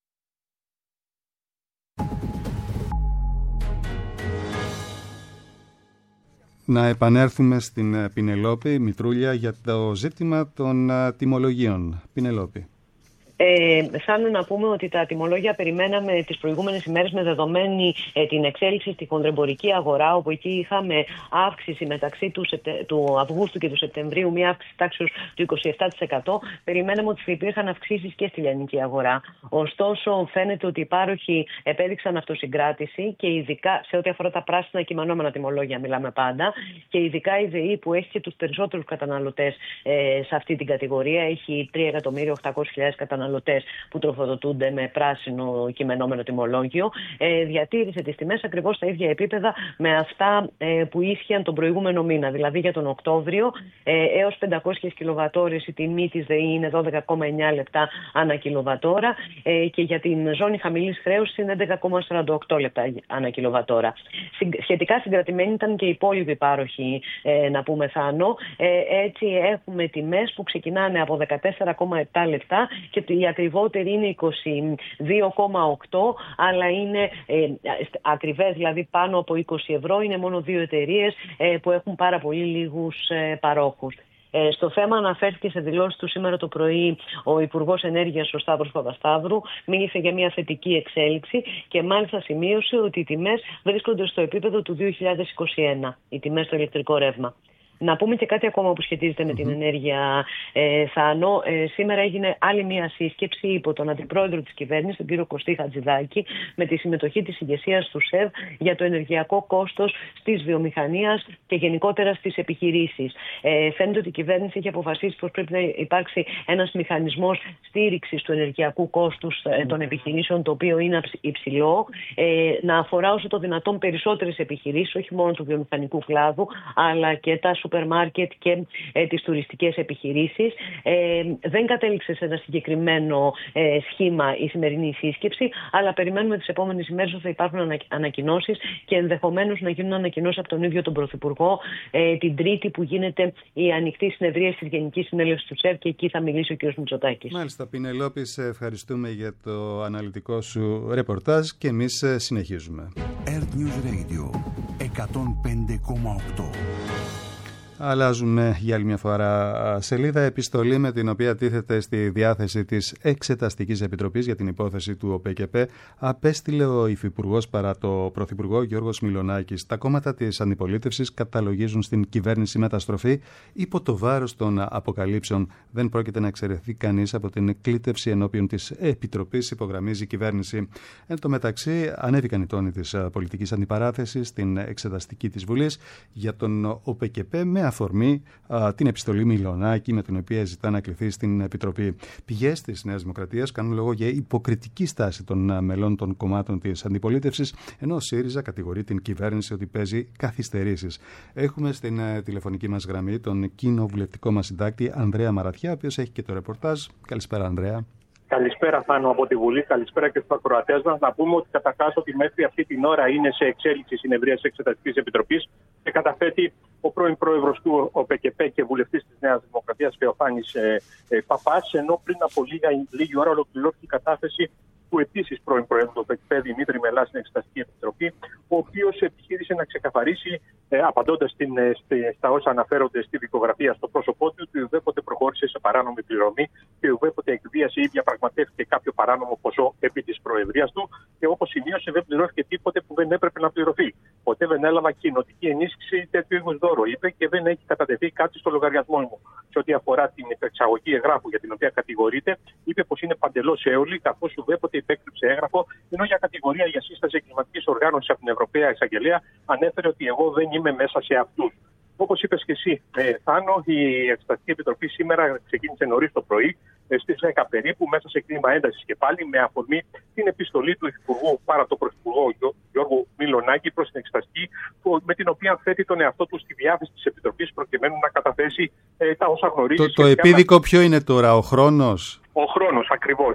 Να επανέλθουμε στην Πινελόπη Μητρούλια για το ζήτημα των τιμολογίων. Πινελόπη. Θέλω να πούμε ότι τα τιμολόγια περιμέναμε τις προηγούμενες ημέρες με δεδομένη την εξέλιξη στη χονδρεμπορική αγορά, όπου εκεί είχαμε αύξηση μεταξύ του Αυγούστου και του Σεπτεμβρίου, μια αύξηση τάξεως του 27%. Περιμέναμε ότι θα υπήρχαν αυξήσεις και στη λιανική αγορά. Ωστόσο, φαίνεται ότι οι πάροχοι επέδειξαν αυτοσυγκράτηση και ειδικά σε ό,τι αφορά τα πράσινα κειμενόμενα τιμολόγια, μιλάμε πάντα, και ειδικά η ΔΕΗ που έχει και τους περισσότερους καταναλωτές σε αυτή την κατηγορία, έχει 3.800.000 καταναλωτές που τροφοδοτούνται με πράσινο κειμενόμενο τιμολόγιο, διατήρησε τις τιμές ακριβώς στα ίδια επίπεδα με αυτά που ίσχυαν τον προηγούμενο μήνα. Δηλαδή για τον Οκτώβριο έως 500 κιλοβατόρες η τιμή της ΔΕΗ είναι 12,9 λεπτά ανά κιλοβατόρα και για την ζώνη χαμηλής χρέωσης είναι 11,48 λεπτά ανά κιλοβατόρα. Σχετικά συγκρατημένοι ήταν και οι υπόλοιποι πάροχοι, να πούμε Θάνο. Έτσι έχουμε τιμές που ξεκινάνε από 14,7 λεπτά και η ακριβότερη είναι 22,8, αλλά είναι ακριβές, δηλαδή πάνω από 20 ευρώ. Είναι μόνο 2 εταιρείες που έχουν πάρα πολύ λίγους παρόχους. Στο θέμα αναφέρθηκε σε δηλώσεις του σήμερα το πρωί ο Υπουργός Ενέργειας ο Σταύρος Παπασταύρου, μίλησε για μια θετική εξέλιξη και μάλιστα σημείωσε ότι οι τιμές βρίσκονται στο επίπεδο του 2021, οι τιμές στο ηλεκτρικό ρεύμα. Να πούμε και κάτι ακόμα που σχετίζεται με την ενέργεια, Θάνο. Σήμερα έγινε άλλη μια σύσκεψη υπό τον Αντιπρόεδρο της Κυβέρνησης, τον κύριο Κωστή Χατζηδάκη, με τη συμμετοχή της ηγεσίας του ΣΕΒ για το ενεργειακό κόστος της βιομηχανίας και γενικότερα στις επιχειρήσεις. Φαίνεται ότι η κυβέρνηση έχει αποφασίσει πως πρέπει να υπάρξει ένας μηχανισμός στήριξης του ενεργειακού κόστους των επιχειρήσεων, το οποίο είναι υψηλό, να αφορά όσο το δυνατόν περισσότερες επιχειρήσεις, όχι μόνο του βιομηχανικού κλάδου, αλλά και τα σούπερ μάρκετ και τις τουριστικές επιχειρήσεις. Δεν κατέληξε σε ένα συγκεκριμένο σχήμα η σημερινή σύσκεψη, αλλά περιμένουμε τις επόμενες ημέρες ότι θα υπάρχουν ανακοινώσεις και ενδεχομένως να γίνουν ανακοινώσεις από τον ίδιο τον Πρωθυπουργό την Τρίτη που γίνεται η ανοιχτή συνεδρίαση της Γενικής Συνέλευσης του ΣΕΒ και εκεί θα μιλήσει ο κ. Μητσοτάκης. Μάλιστα, Πινελόπη, ευχαριστούμε για το αναλυτικό σου ρεπορτάζ και εμείς συνεχίζουμε. Earth News Radio 105,8. Αλλάζουμε για άλλη μια φορά σελίδα. Επιστολή με την οποία τίθεται στη διάθεση της Εξεταστικής Επιτροπής για την υπόθεση του ΟΠΕΚΕΠΕ απέστειλε ο Υφυπουργός παρά το Πρωθυπουργό Γιώργος Μιλονάκης. Τα κόμματα της αντιπολίτευσης καταλογίζουν στην κυβέρνηση μεταστροφή υπό το βάρος των αποκαλύψεων. Δεν πρόκειται να εξαιρεθεί κανείς από την κλήτευση ενώπιον της Επιτροπής, υπογραμμίζει η κυβέρνηση. Εν τω μεταξύ, ανέβηκαν οι τόνοι της πολιτικής αντιπαράθεσης στην Εξεταστική της Βουλής για τον ΟΠΕΚΕΠΕ με αφορμή την επιστολή Μιλονάκη με την οποία ζητά να κληθεί στην Επιτροπή. Πηγές της Νέας Δημοκρατίας κάνουν λόγο για υποκριτική στάση των μελών των κομμάτων της αντιπολίτευσης, ενώ ο ΣΥΡΙΖΑ κατηγορεί την κυβέρνηση ότι παίζει καθυστερήσεις. Έχουμε στην τηλεφωνική μας γραμμή τον κοινοβουλευτικό μας συντάκτη Ανδρέα Μαραθιά, ο οποίος έχει και το ρεπορτάζ. Καλησπέρα, Ανδρέα. Καλησπέρα, Θάνο, από τη Βουλή. Καλησπέρα και στους ακροατές μας. Να πούμε ότι καταρχάς ότι μέχρι αυτή την ώρα είναι σε εξέλιξη η συνεδρία της Εξεταστικής Επιτροπής και καταθέτει ο πρώην πρόεδρος του ΟΠΕΚΕΠΕ και βουλευτής της Νέας Δημοκρατίας, Θεοφάνης Παπάς, ενώ πριν από λίγη ώρα ολοκληρώθηκε η κατάθεση του επίσης πρώην πρόεδρου του ΟΠΕΚΕΠΕ, Δημήτρη Μελά, στην Εξεταστική Επιτροπή, ο οποίος επιχείρησε να ξεκαθαρίσει, απαντώντας στα όσα αναφέρονται στη δικογραφία στο πρόσωπό του, ότι ουδέποτε προχώρησε σε παράνομη πληρωμή και ουδέποτε εκβίασε ή διαπραγματεύτηκε κάποιο παράνομο ποσό επί της προεδρίας του και όπως σημείωσε δεν πληρώθηκε τίποτε που δεν έπρεπε να πληρωθεί. Ποτέ δεν έλαβα κοινοτική ενίσχυση ή τέτοιου είδους δώρο, είπε, και δεν έχει κατατεθεί κάτι στο λογαριασμό μου. Σε ό,τι αφορά την υπεξαγωγή εγγράφου για την οποία κατηγορείται, είπε πως είναι παντελώς έολη, καθώς ουδέποτε υπέκρυψε έγγραφο, ενώ για κατηγορία για σύσταση εγκληματικής οργάνωσης από την Ευρωπαία Εισαγγελία ανέφερε ότι εγώ δεν είμαι μέσα σε αυτούς. Όπως είπες και εσύ, Θάνο, η Εξεταστική Επιτροπή σήμερα ξεκίνησε νωρίς το πρωί, στις 10 περίπου, μέσα σε κλίμα έντασης και πάλι, με αφορμή την επιστολή του Υφυπουργού παρά το Πρωθυπουργό Γιώργου Μιλονάκη προς την Εξεταστική, με την οποία θέτει τον εαυτό του στη διάθεση της Επιτροπής προκειμένου να καταθέσει τα όσα γνωρίζει. Το επίδικο ποιο είναι τώρα, ο χρόνος? Ο χρόνος, ακριβώς.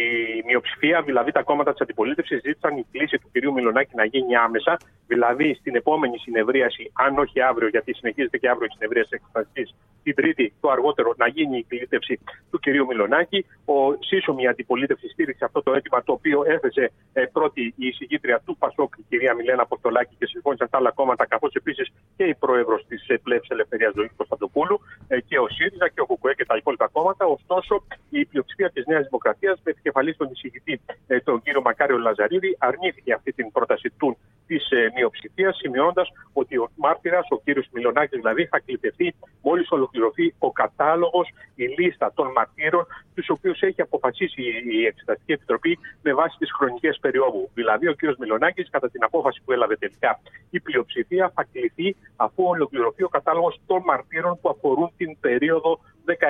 Η μειοψηφία, δηλαδή τα κόμματα της αντιπολίτευσης, ζήτησαν η κλήση του κυρίου Μιλονάκη να γίνει άμεσα, δηλαδή στην επόμενη συνεδρίαση, αν όχι αύριο, γιατί συνεχίζεται και αύριο η συνεδρίαση της Εξεταστικής, την Τρίτη το αργότερο να γίνει η κλήτευση του κυρίου Μιλονάκη. Σύσσωμη αντιπολίτευση στήριξε αυτό το αίτημα, το οποίο έθεσε πρώτη η εισηγήτρια του ΠΑΣΟΚ, η κυρία Μιλένα Αποστολάκη, και συμφώνησαν τα άλλα κόμματα, καθώς επίσης και η πρόεδρος της Πλεύσης Ελευθερίας Ζωής Κωνσταντοπούλου και ο ΣΥΡΙΖΑ και ο ΚΚΕ και τα υπόλοιπα κόμματα. Ωστόσο, η πλειοψηφία της Νέας Δημοκρατίας, με επικεφαλής τον εισηγητή τον κύριο Μακάριο Λαζαρίδη, αρνήθηκε αυτή την πρόταση της μειοψηφίας, σημειώνοντας ότι ο μάρτυρας, ο κύριος Μιλονάκης δηλαδή, θα κλητευτεί μόλις ολοκληρωθεί ο κατάλογος, η λίστα των μαρτύρων, τους οποίους έχει αποφασίσει η Εξεταστική Επιτροπή με βάση τις χρονικές περιόδου. Δηλαδή, ο κύριος Μιλονάκης, κατά την απόφαση που έλαβε τελικά η πλειοψηφία, θα κληθεί αφού ολοκληρωθεί ο κατάλογος των μαρτύρων που αφορούν την περίοδο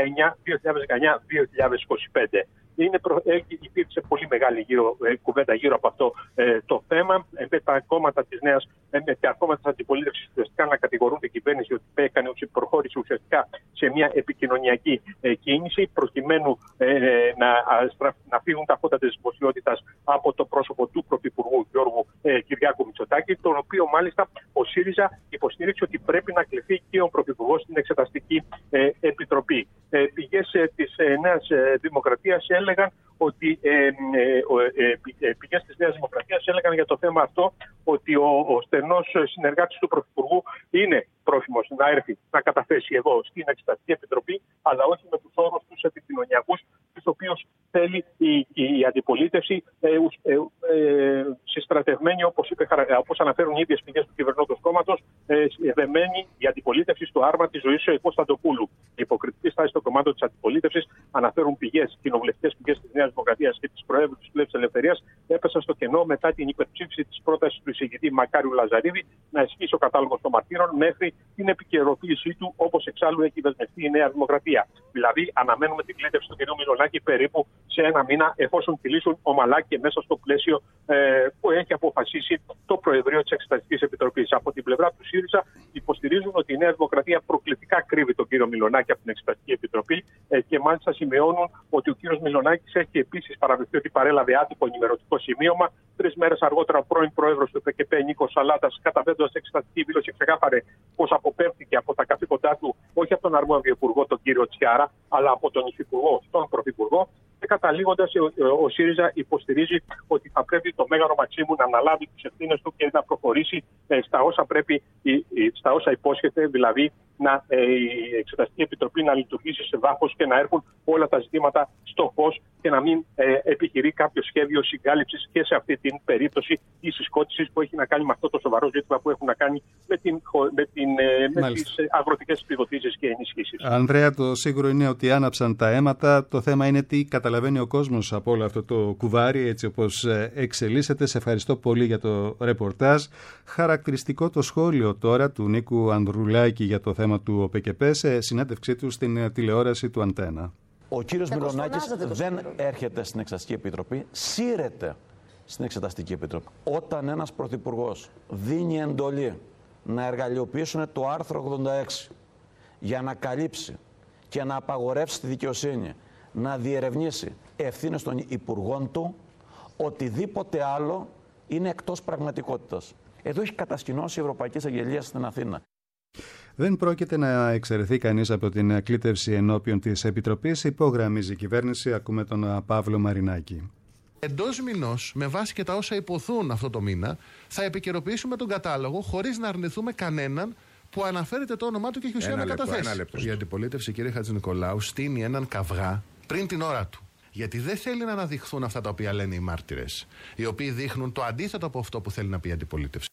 2019-2025. Υπήρξε πολύ μεγάλη κουβέντα γύρω από αυτό το θέμα. Με τα κόμματα της Νέας, με τα κόμματα της αντιπολίτευσης ουσιαστικά να κατηγορούν την κυβέρνηση ότι προχώρησε ουσιαστικά σε μια επικοινωνιακή κίνηση προκειμένου να φύγουν τα φώτα της δημοσιότητας από το πρόσωπο του Πρωθυπουργού Γιώργου Κυριάκου Μητσοτάκη, τον οποίο μάλιστα ο ΣΥΡΙΖΑ υποστήριξε ότι πρέπει να κληθεί και ο Πρωθυπουργός στην Εξεταστική Επιτροπή. Πηγές της Νέας Δημοκρατίας έλεγαν ότι πηγές της Νέας Δημοκρατίας έλεγαν για το θέμα αυτό ότι ο στενός συνεργάτης του Πρωθυπουργού είναι πρόθυμος να έρθει να καταθέσει εδώ στην Εξεταστική Επιτροπή, αλλά όχι με τους όρους τους επικοινωνιακούς, τους οποίους θέλει η αντιπολίτευση, συστρατευμένη, όπως αναφέρουν οι ίδιες πηγές του κυβερνώντος κόμματος, δεμένη η αντιπολίτευση στο άρμα της ζωής Κωνσταντοπούλου. Η υποκριτική στάση των κομμάτων της αντιπολίτευσης, αναφέρουν πηγές, κοινοβουλευτικές πηγές της Νέας Δημοκρατίας και της Προέδρου της Πλεύσης Ελευθερίας, έπεσαν στο κενό μετά την υπερψήφιση της πρότασης του εισηγητή Μακάριου Λαζαρίδη να ισχύσει ο κατάλογος των μαρτύρων μέχρι την επικαιροποίησή του, όπως εξάλλου έχει δεσμευτεί η Νέα Δημοκρατία. Δηλαδή, αναμένουμε την κλήτευση του κ. Μιλονάκη περίπου σε ένα μήνα, εφόσον κυλήσουν ομαλά και μέσα στο πλαίσιο που έχει αποφασίσει το Προεδρείο της Εξεταστικής Επιτροπής. Από την πλευρά του ΣΥΡΙΖΑ υποστηρίζουν ότι η Νέα Δημοκρατία προκλητικά κρύβει τον κύριο Μιλονάκη από την Εξεταστική Επιτροπή και μάλιστα σημειώνουν ότι ο κύριος Μιλονάκης έχει επίσης παραδεχθεί ότι παρέλαβε άτυπο ενημερωτικό σημείωμα. 3 μέρες αργότερα, ο πρώην πρόεδρος του ΠΚΠ, Νίκος Σαλάτας, καταθέτοντας εξεταστική δήλωση, ξεκάθαρε πως αποπέμφθηκε από τα καθήκοντά του όχι από τον αρμόδιο υπουργό, τον κύριο Τσιάρα, αλλά από τον υφυπουργό, τον πρωθυπουργό. Και καταλήγοντας, ο ΣΥΡΙΖΑ υποστηρίζει ότι θα πρέπει το Μέγαρο Μαξίμου να αναλάβει τις ευθύνες του και να προχωρήσει στα όσα υπόσχεται, δηλαδή η Εξεταστική Επιτροπή να λειτουργήσει σε βάθος και να έρχουν όλα τα ζητήματα στο φως και να μην επιχειρεί κάποιο σχέδιο συγκάλυψης και σε αυτή την περίπτωση ή συσκότησης που έχει να κάνει με αυτό το σοβαρό ζήτημα που έχουν να κάνει με τις αγροτικές επιδοτήσεις και ενισχύσεις. Ανδρέα, το σίγουρο είναι ότι άναψαν τα αίματα. Το θέμα είναι τι καταλαβαίνει ο κόσμος από όλο αυτό το κουβάρι, έτσι όπως εξελίσσεται. Σε ευχαριστώ πολύ για το ρεπορτάζ. Χαρακτηριστικό το σχόλιο τώρα του Νίκου Ανδρουλάκη για το θέμα του ΟΠΚΠ σε συνέντευξή του στην τηλεόραση του Αντένα. Ο κύριος Μιλονάκης δεν έρχεται στην Εξεταστική Επιτροπή, σύρεται στην Εξεταστική Επιτροπή. Όταν ένας πρωθυπουργός δίνει εντολή να εργαλειοποιήσουν το άρθρο 86 για να καλύψει και να απαγορεύσει τη δικαιοσύνη, να διερευνήσει ευθύνες των υπουργών του, οτιδήποτε άλλο είναι εκτός πραγματικότητας. Εδώ έχει κατασκηνώσει η Ευρωπαϊκή Εισαγγελία στην Αθήνα. Δεν πρόκειται να εξαιρεθεί κανείς από την κλήτευση ενώπιον της Επιτροπής, υπογραμμίζει η κυβέρνηση. Ακούμε τον Παύλο Μαρινάκη. Εντός μηνός, με βάση και τα όσα υποθούν αυτό το μήνα, θα επικαιροποιήσουμε τον κατάλογο χωρίς να αρνηθούμε κανέναν που αναφέρεται το όνομά του και έχει ουσία να καταθέσει. Η αντιπολίτευση, κύριε Χατζηνικολάου, στείνει έναν καυγά πριν την ώρα του. Γιατί δεν θέλει να αναδειχθούν αυτά τα οποία λένε οι μάρτυρες, οι οποίοι δείχνουν το αντίθετο από αυτό που θέλει να πει η αντιπολίτευση.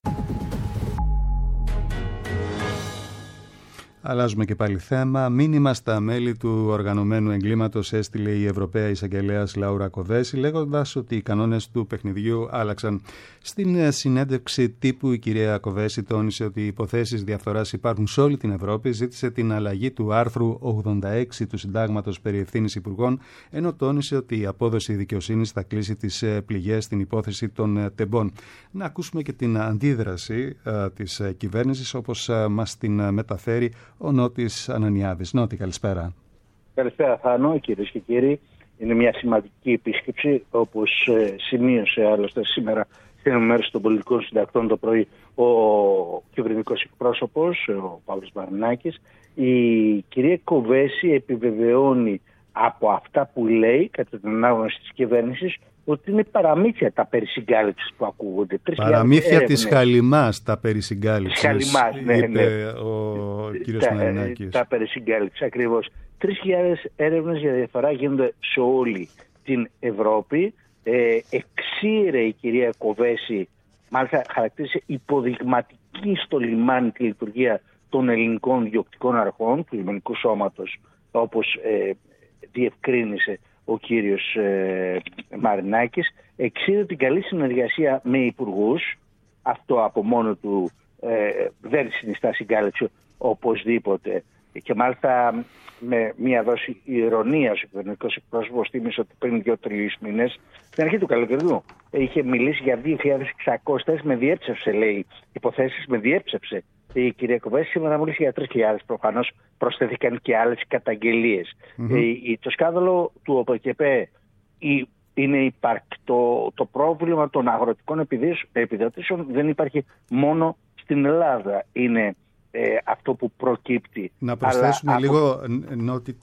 Αλλάζουμε και πάλι θέμα. Μήνυμα στα μέλη του οργανωμένου εγκλήματος έστειλε η Ευρωπαία Εισαγγελέας Λάουρα Κοβέση, λέγοντας ότι οι κανόνες του παιχνιδιού άλλαξαν. Στην συνέντευξη τύπου, η κυρία Κοβέση τόνισε ότι οι υποθέσεις διαφθοράς υπάρχουν σε όλη την Ευρώπη. Ζήτησε την αλλαγή του άρθρου 86 του Συντάγματος περί ευθύνης υπουργών, ενώ τόνισε ότι η απόδοση δικαιοσύνης θα κλείσει τις πληγές στην υπόθεση των τεμπών. Να ακούσουμε και την αντίδραση της κυβέρνησης, όπως μας την μεταφέρει ο Νότης Ανανιάδης. Νότη, καλησπέρα. Καλησπέρα, Θάνο, κυρίες και κύριοι. Είναι μια σημαντική επίσκεψη, όπως σημείωσε άλλωστε σήμερα στην ενημέρωση των πολιτικών συντακτών το πρωί ο κυβερνητικός εκπρόσωπος, ο Παύλος Μαρινάκης. Η κυρία Κοβέση επιβεβαιώνει από αυτά που λέει, κατά την ανάγνωση της κυβέρνησης, ότι είναι παραμύθια τα περί συγκάλυψης που ακούγονται. Παραμύθια της Χαλιμάς τα περί συγκάλυψης, είπε ο κύριος Μαρινάκης. Τα περί συγκάλυψης, ακριβώς. 3.000 έρευνες για διαφορά γίνονται σε όλη την Ευρώπη. Εξήρε η κυρία Κοβέση, μάλιστα χαρακτήρισε υποδειγματική στο λιμάνι τη λειτουργία των ελληνικών διοκτικών αρχών, του λιμενικού σώματος, όπως διευκρίνησε ο κύριος Μαρινάκης. Εξήρε την καλή συνεργασία με υπουργούς. Αυτό από μόνο του δεν συνιστά συγκάλυψη οπωσδήποτε. Και μάλιστα με μια δόση ηρωνίας ο κυβερνητικός εκπρόσωπος θύμισε ότι πριν 2-3 μήνες, στην αρχή του καλοκαιριού, είχε μιλήσει για 2.600, με διέψευσε, λέει, υποθέσεις, με διέψευσε η κυρία Κοβέση. Σήμερα μίλησε για 3.000. Προφανώς προσθέθηκαν και άλλες καταγγελίες. Το σκάνδαλο του ΟΠΚΠ είναι υπαρκτό. Το πρόβλημα των αγροτικών επιδοτήσεων δεν υπάρχει μόνο στην Ελλάδα. Είναι αυτό που προκύπτει. Να προσθέσουμε λίγο, Νότι,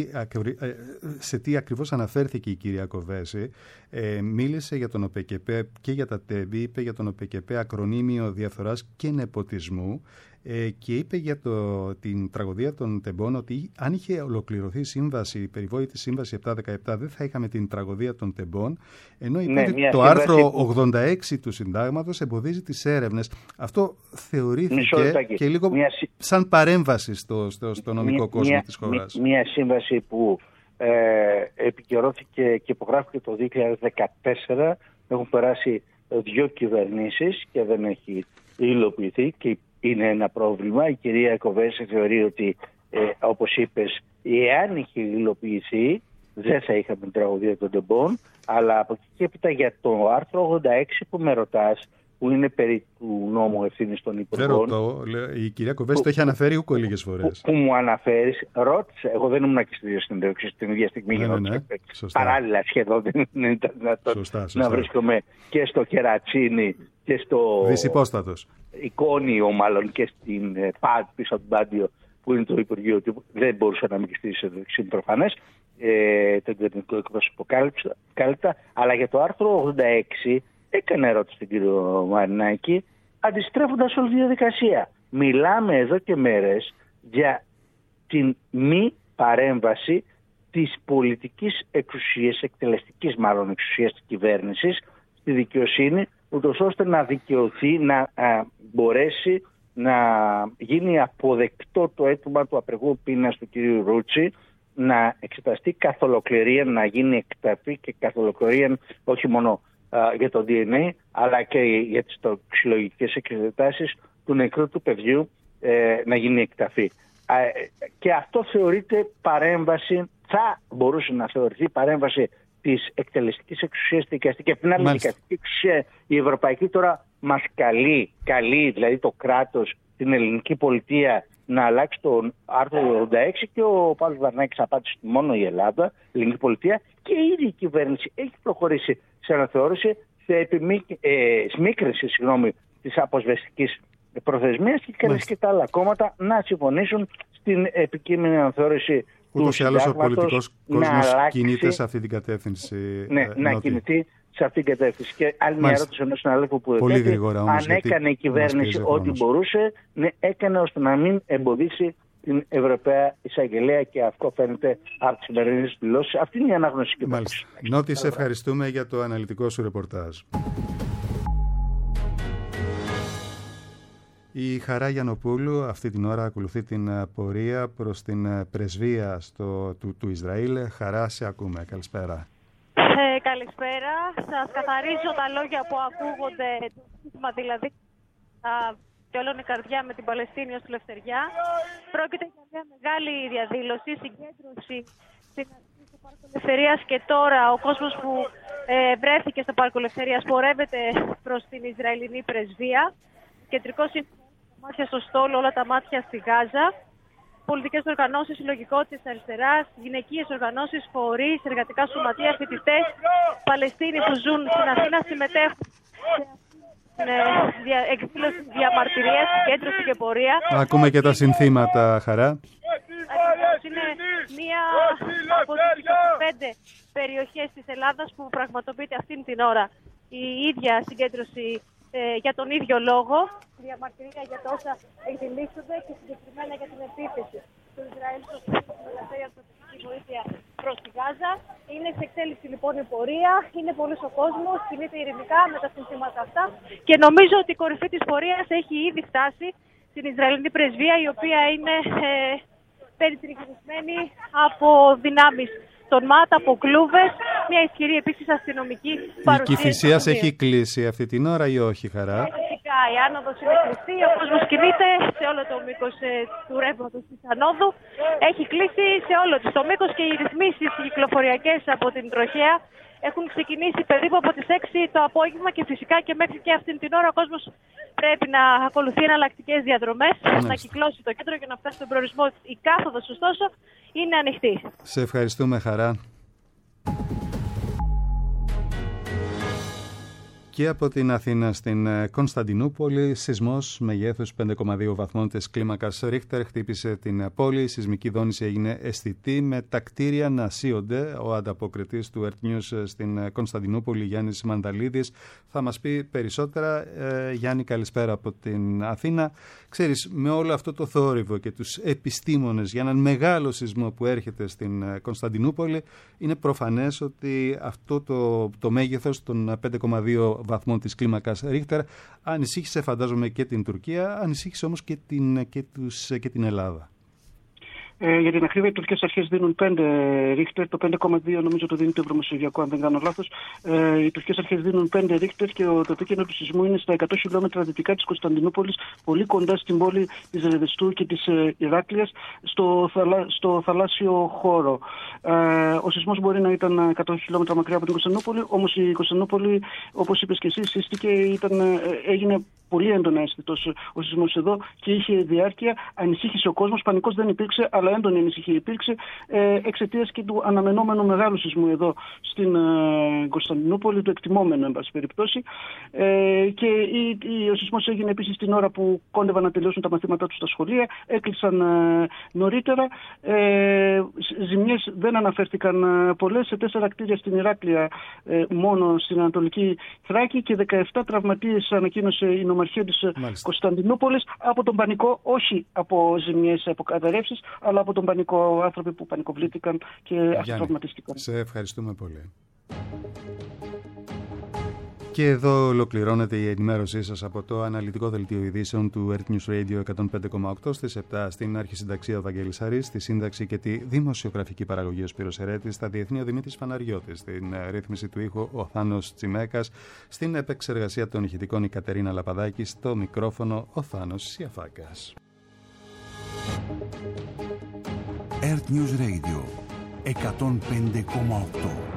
σε τι ακριβώς αναφέρθηκε η κυρία Κοβέση. Μίλησε για τον ΟΠΚΠ και για τα ΤΕΒ, είπε για τον ΟΠΚΠ ακρονίμιο διαφθοράς και νεποτισμού, και είπε για την τραγωδία των τεμπών ότι αν είχε ολοκληρωθεί η περιβόητη σύμβαση 717 δεν θα είχαμε την τραγωδία των τεμπών, ενώ είπε ότι το άρθρο 86 του Συντάγματος εμποδίζει τις έρευνες. Αυτό θεωρήθηκε και λίγο σαν παρέμβαση στο νομικό κόσμο της χώρας. Μια σύμβαση που επικαιρώθηκε και υπογράφηκε το 2014, έχουν περάσει 2 κυβερνήσεις και δεν έχει υλοποιηθεί και είναι ένα πρόβλημα. Η κυρία Κοβέση θεωρεί ότι, όπως είπες, εάν είχε υλοποιηθεί δεν θα είχαμε την τραγωδία των τεμπών, αλλά από εκεί και έπειτα για το άρθρο 86 που με ρωτάς, που είναι περί του νόμου ευθύνης των υπουργών. Δεν ρωτώ. Η κυρία Κοβέση το έχει αναφέρει ούκο λίγες φορές. Που μου αναφέρεις, ρώτησε. Εγώ δεν ήμουν και στη δύο συνέντευξη την ίδια στιγμή. Παράλληλα σχεδόν δεν ήταν δυνατόν να βρίσκομαι και στο Κερατσίνι και στο Δυσυπόστατος Εικόνιο, μάλλον και στην ΠΑΤ πίσω από τον Πάντιο, που είναι το Υπουργείο του. Δεν μπορούσα να μην και στη συνέντευξη, είναι προφανές. Το ιντερνετικό εκπρόσωπο κάλυπτα. Αλλά για το άρθρο 86 έκανε ερώτηση στον κύριο Μαρινάκη, αντιστρέφοντας όλη τη διαδικασία. Μιλάμε εδώ και μέρες για την μη παρέμβαση της πολιτικής εξουσίας, εκτελεστικής μάλλον εξουσίας της κυβέρνησης στη δικαιοσύνη, ούτως ώστε να δικαιωθεί, να μπορέσει να γίνει αποδεκτό το αίτημα του απεργού πείνας του κυρίου Ρούτσι, να εξεταστεί καθ' ολοκληρία, να γίνει εκταφή και καθ' ολοκληρία όχι μόνο για το DNA, αλλά και για τις τοξικολογικές εξετάσεις του νεκρού του παιδιού να γίνει εκταφή. Και αυτό θεωρείται παρέμβαση, θα μπορούσε να θεωρηθεί παρέμβαση της εκτελεστικής εξουσίας δικαστική. Και από την άλλη δικαστική εξουσία η ευρωπαϊκή τώρα μας καλεί δηλαδή το κράτος, την ελληνική πολιτεία, να αλλάξει το άρθρο 86 και ο Παύλος Βαρνάκης απάντησε μόνο η Ελλάδα, η ελληνική πολιτεία, και η ίδια η κυβέρνηση έχει προχωρήσει σε αναθεώρηση, σε σμίκρυνση της αποσβεστικής προθεσμίας και καλέσει και τα άλλα κόμματα να συμφωνήσουν στην επικείμενη αναθεώρηση του συντάγματος. Ούτως ή άλλως ο πολιτικός κόσμος κινείται σε αυτή την κατεύθυνση. Ναι, να κινηθεί σε αυτήν την κατεύθυνση. Και άλλη μια ερώτηση ενός συναδέλφου που δεν αν έκανε η κυβέρνηση ό,τι μπορούσε, ναι, έκανε ώστε να μην εμποδίσει την Ευρωπαία Εισαγγελέα, και αυτό φαίνεται από τις σημερινές δηλώσεις. Αυτή είναι η ανάγνωση και μάλιστα. Νότι, σε ευχαριστούμε για το αναλυτικό σου ρεπορτάζ. Η Χαρά Γιαννοπούλου αυτή την ώρα ακολουθεί την πορεία προς την πρεσβεία του Ισραήλ. Χαρά, σε ακούμε. Καλησπέρα. Καλησπέρα. Σας καθαρίζω τα λόγια που ακούγονται, το σύστημα δηλαδή και όλων η καρδιά με την Παλαιστίνη ως ελευθεριά. Πρόκειται για μια μεγάλη διαδήλωση, συγκέντρωση στην αρχή του Πάρκου Ελευθερίας, και τώρα ο κόσμος που βρέθηκε στο Πάρκο Ελευθερίας πορεύεται προς την Ισραηλινή πρεσβεία. Κεντρικό σύνθημα, μάτια στο στόλο, όλα τα μάτια στη Γάζα. Πολιτικές οργανώσεις, συλλογικότητες αριστεράς, γυναικείες οργανώσεις, φορείς, εργατικά σωματεία, φοιτητές, Παλαιστίνοι που ζουν στην Αθήνα συμμετέχουν σε εκδήλωση, διαμαρτυρίες, συγκέντρωση και πορεία. Ακούμε και τα συνθήματα, Χαρά. Είναι μία από τις 25 περιοχές της Ελλάδας που πραγματοποιείται αυτήν την ώρα η ίδια συγκέντρωση για τον ίδιο λόγο, διαμαρτυρία για τα όσα εκδηλήσονται και συγκεκριμένα για την επίθεση του Ισραήλ στο ελευθερία ανθρωπιστική βοήθεια προς τη Γάζα. Είναι σε εξέλιξη λοιπόν η πορεία, είναι πολλής ο κόσμος, κινείται ειρηνικά με τα συνθήματα αυτά, και νομίζω ότι η κορυφή της πορείας έχει ήδη φτάσει στην Ισραηλινή πρεσβεία, η οποία είναι περιτριγυρισμένη από δυνάμεις των ΜΑΤ, από κλούβες, μια ισχυρή επίσης αστυνομική παρουσία. Η Κηφισίας έχει κλείσει αυτή την ώρα ή όχι, Χαρά? Φυσικά, η άνοδος είναι κλειστή, ο κόσμος κινείται σε όλο το μήκος του ρεύματος της ανόδου. Έχει κλείσει σε όλο το μήκος, και οι ρυθμίσεις κυκλοφοριακές από την τροχέα έχουν ξεκινήσει περίπου από τις 6 το απόγευμα, και φυσικά και μέχρι και αυτήν την ώρα ο κόσμος πρέπει να ακολουθεί εναλλακτικές διαδρομές, να κυκλώσει το κέντρο και να φτάσει στον προορισμό. Η κάθοδος, ωστόσο, είναι ανοιχτή. Σε ευχαριστούμε, Χαρά. Και από την Αθήνα στην Κωνσταντινούπολη, σεισμός μεγέθους 5,2 βαθμών της κλίμακας Ρίχτερ χτύπησε την πόλη. Η σεισμική δόνηση έγινε αισθητή, με τα κτίρια να σύονται. Ο ανταποκριτής του Earth News στην Κωνσταντινούπολη, Γιάννης Μανταλίδης, θα μας πει περισσότερα. Γιάννη, καλησπέρα από την Αθήνα. Ξέρεις, με όλο αυτό το θόρυβο και τους επιστήμονες για έναν μεγάλο σεισμό που έρχεται στην Κωνσταντινούπολη, είναι προφανές ότι αυτό το μέγεθος των 5,2 βαθμών της κλίμακας Ρίχτερ ανησύχησε, φαντάζομαι, και την Τουρκία, ανησύχησε όμως και την Ελλάδα. Για την ακρίβεια, οι τουρκικές αρχές δίνουν 5 ρίχτερ, το 5,2 νομίζω το δίνει το Ευρωμεσογειακό, αν δεν κάνω λάθος. Οι τουρκικές αρχές δίνουν 5 ρίχτερ και το επίκεντρο του σεισμού είναι στα 100 χιλιόμετρα δυτικά της Κωνσταντινούπολης, πολύ κοντά στην πόλη της Ρεδεστού και της Ηράκλειας, στο θαλάσσιο χώρο. Ο σεισμός μπορεί να ήταν 100 χιλιόμετρα μακριά από την Κωνσταντινούπολη, όμως η Κωνσταντινούπολη, όπως είπες και εσύ, σύστηκε, έγινε πολύ έντονα αίσθητος ο σεισμός εδώ και είχε διάρκεια. Ανησύχησε ο κόσμος, πανικός δεν υπήρξε, αλλά έντονη ανησυχία υπήρξε εξαιτίας και του αναμενόμενου μεγάλου σεισμού εδώ στην Κωνσταντινούπολη, του εκτιμόμενου εν πάση περιπτώσει. Και ο σεισμός έγινε επίσης την ώρα που κόντευαν να τελειώσουν τα μαθήματά τους στα σχολεία, έκλεισαν νωρίτερα. Ζημιές δεν αναφέρθηκαν πολλές, σε 4 κτίρια στην Ηράκλεια μόνο στην Ανατολική Θράκη και 17 τραυματίες ανακοίνωσε η νομαρχία της Κωνσταντινούπολης από τον πανικό, όχι από ζημιές, από καταρρεύσεις, αλλά από τον πανικό, άνθρωποι που πανικοβλήθηκαν και αυτοτραυματίστηκαν. Σε ευχαριστούμε πολύ. Και εδώ ολοκληρώνεται η ενημέρωσή σας από το αναλυτικό δελτίο ειδήσεων του Earth News Radio 105,8 στις 7 στην αρχισυνταξία ο Βαγγέλης Αρής, στη σύνταξη και τη δημοσιογραφική παραγωγή ο Σπύρος Ερέτης, στα διεθνή ο Δημήτρης Φαναριώτης, στην ρύθμιση του ήχου ο Θάνος Τσιμέκας, στην επεξεργασία των ηχητικών η Κατερίνα Λαπαδάκη, στο μικρόφωνο ο Θάνος Σιαφάκας. Earth News Radio 105,8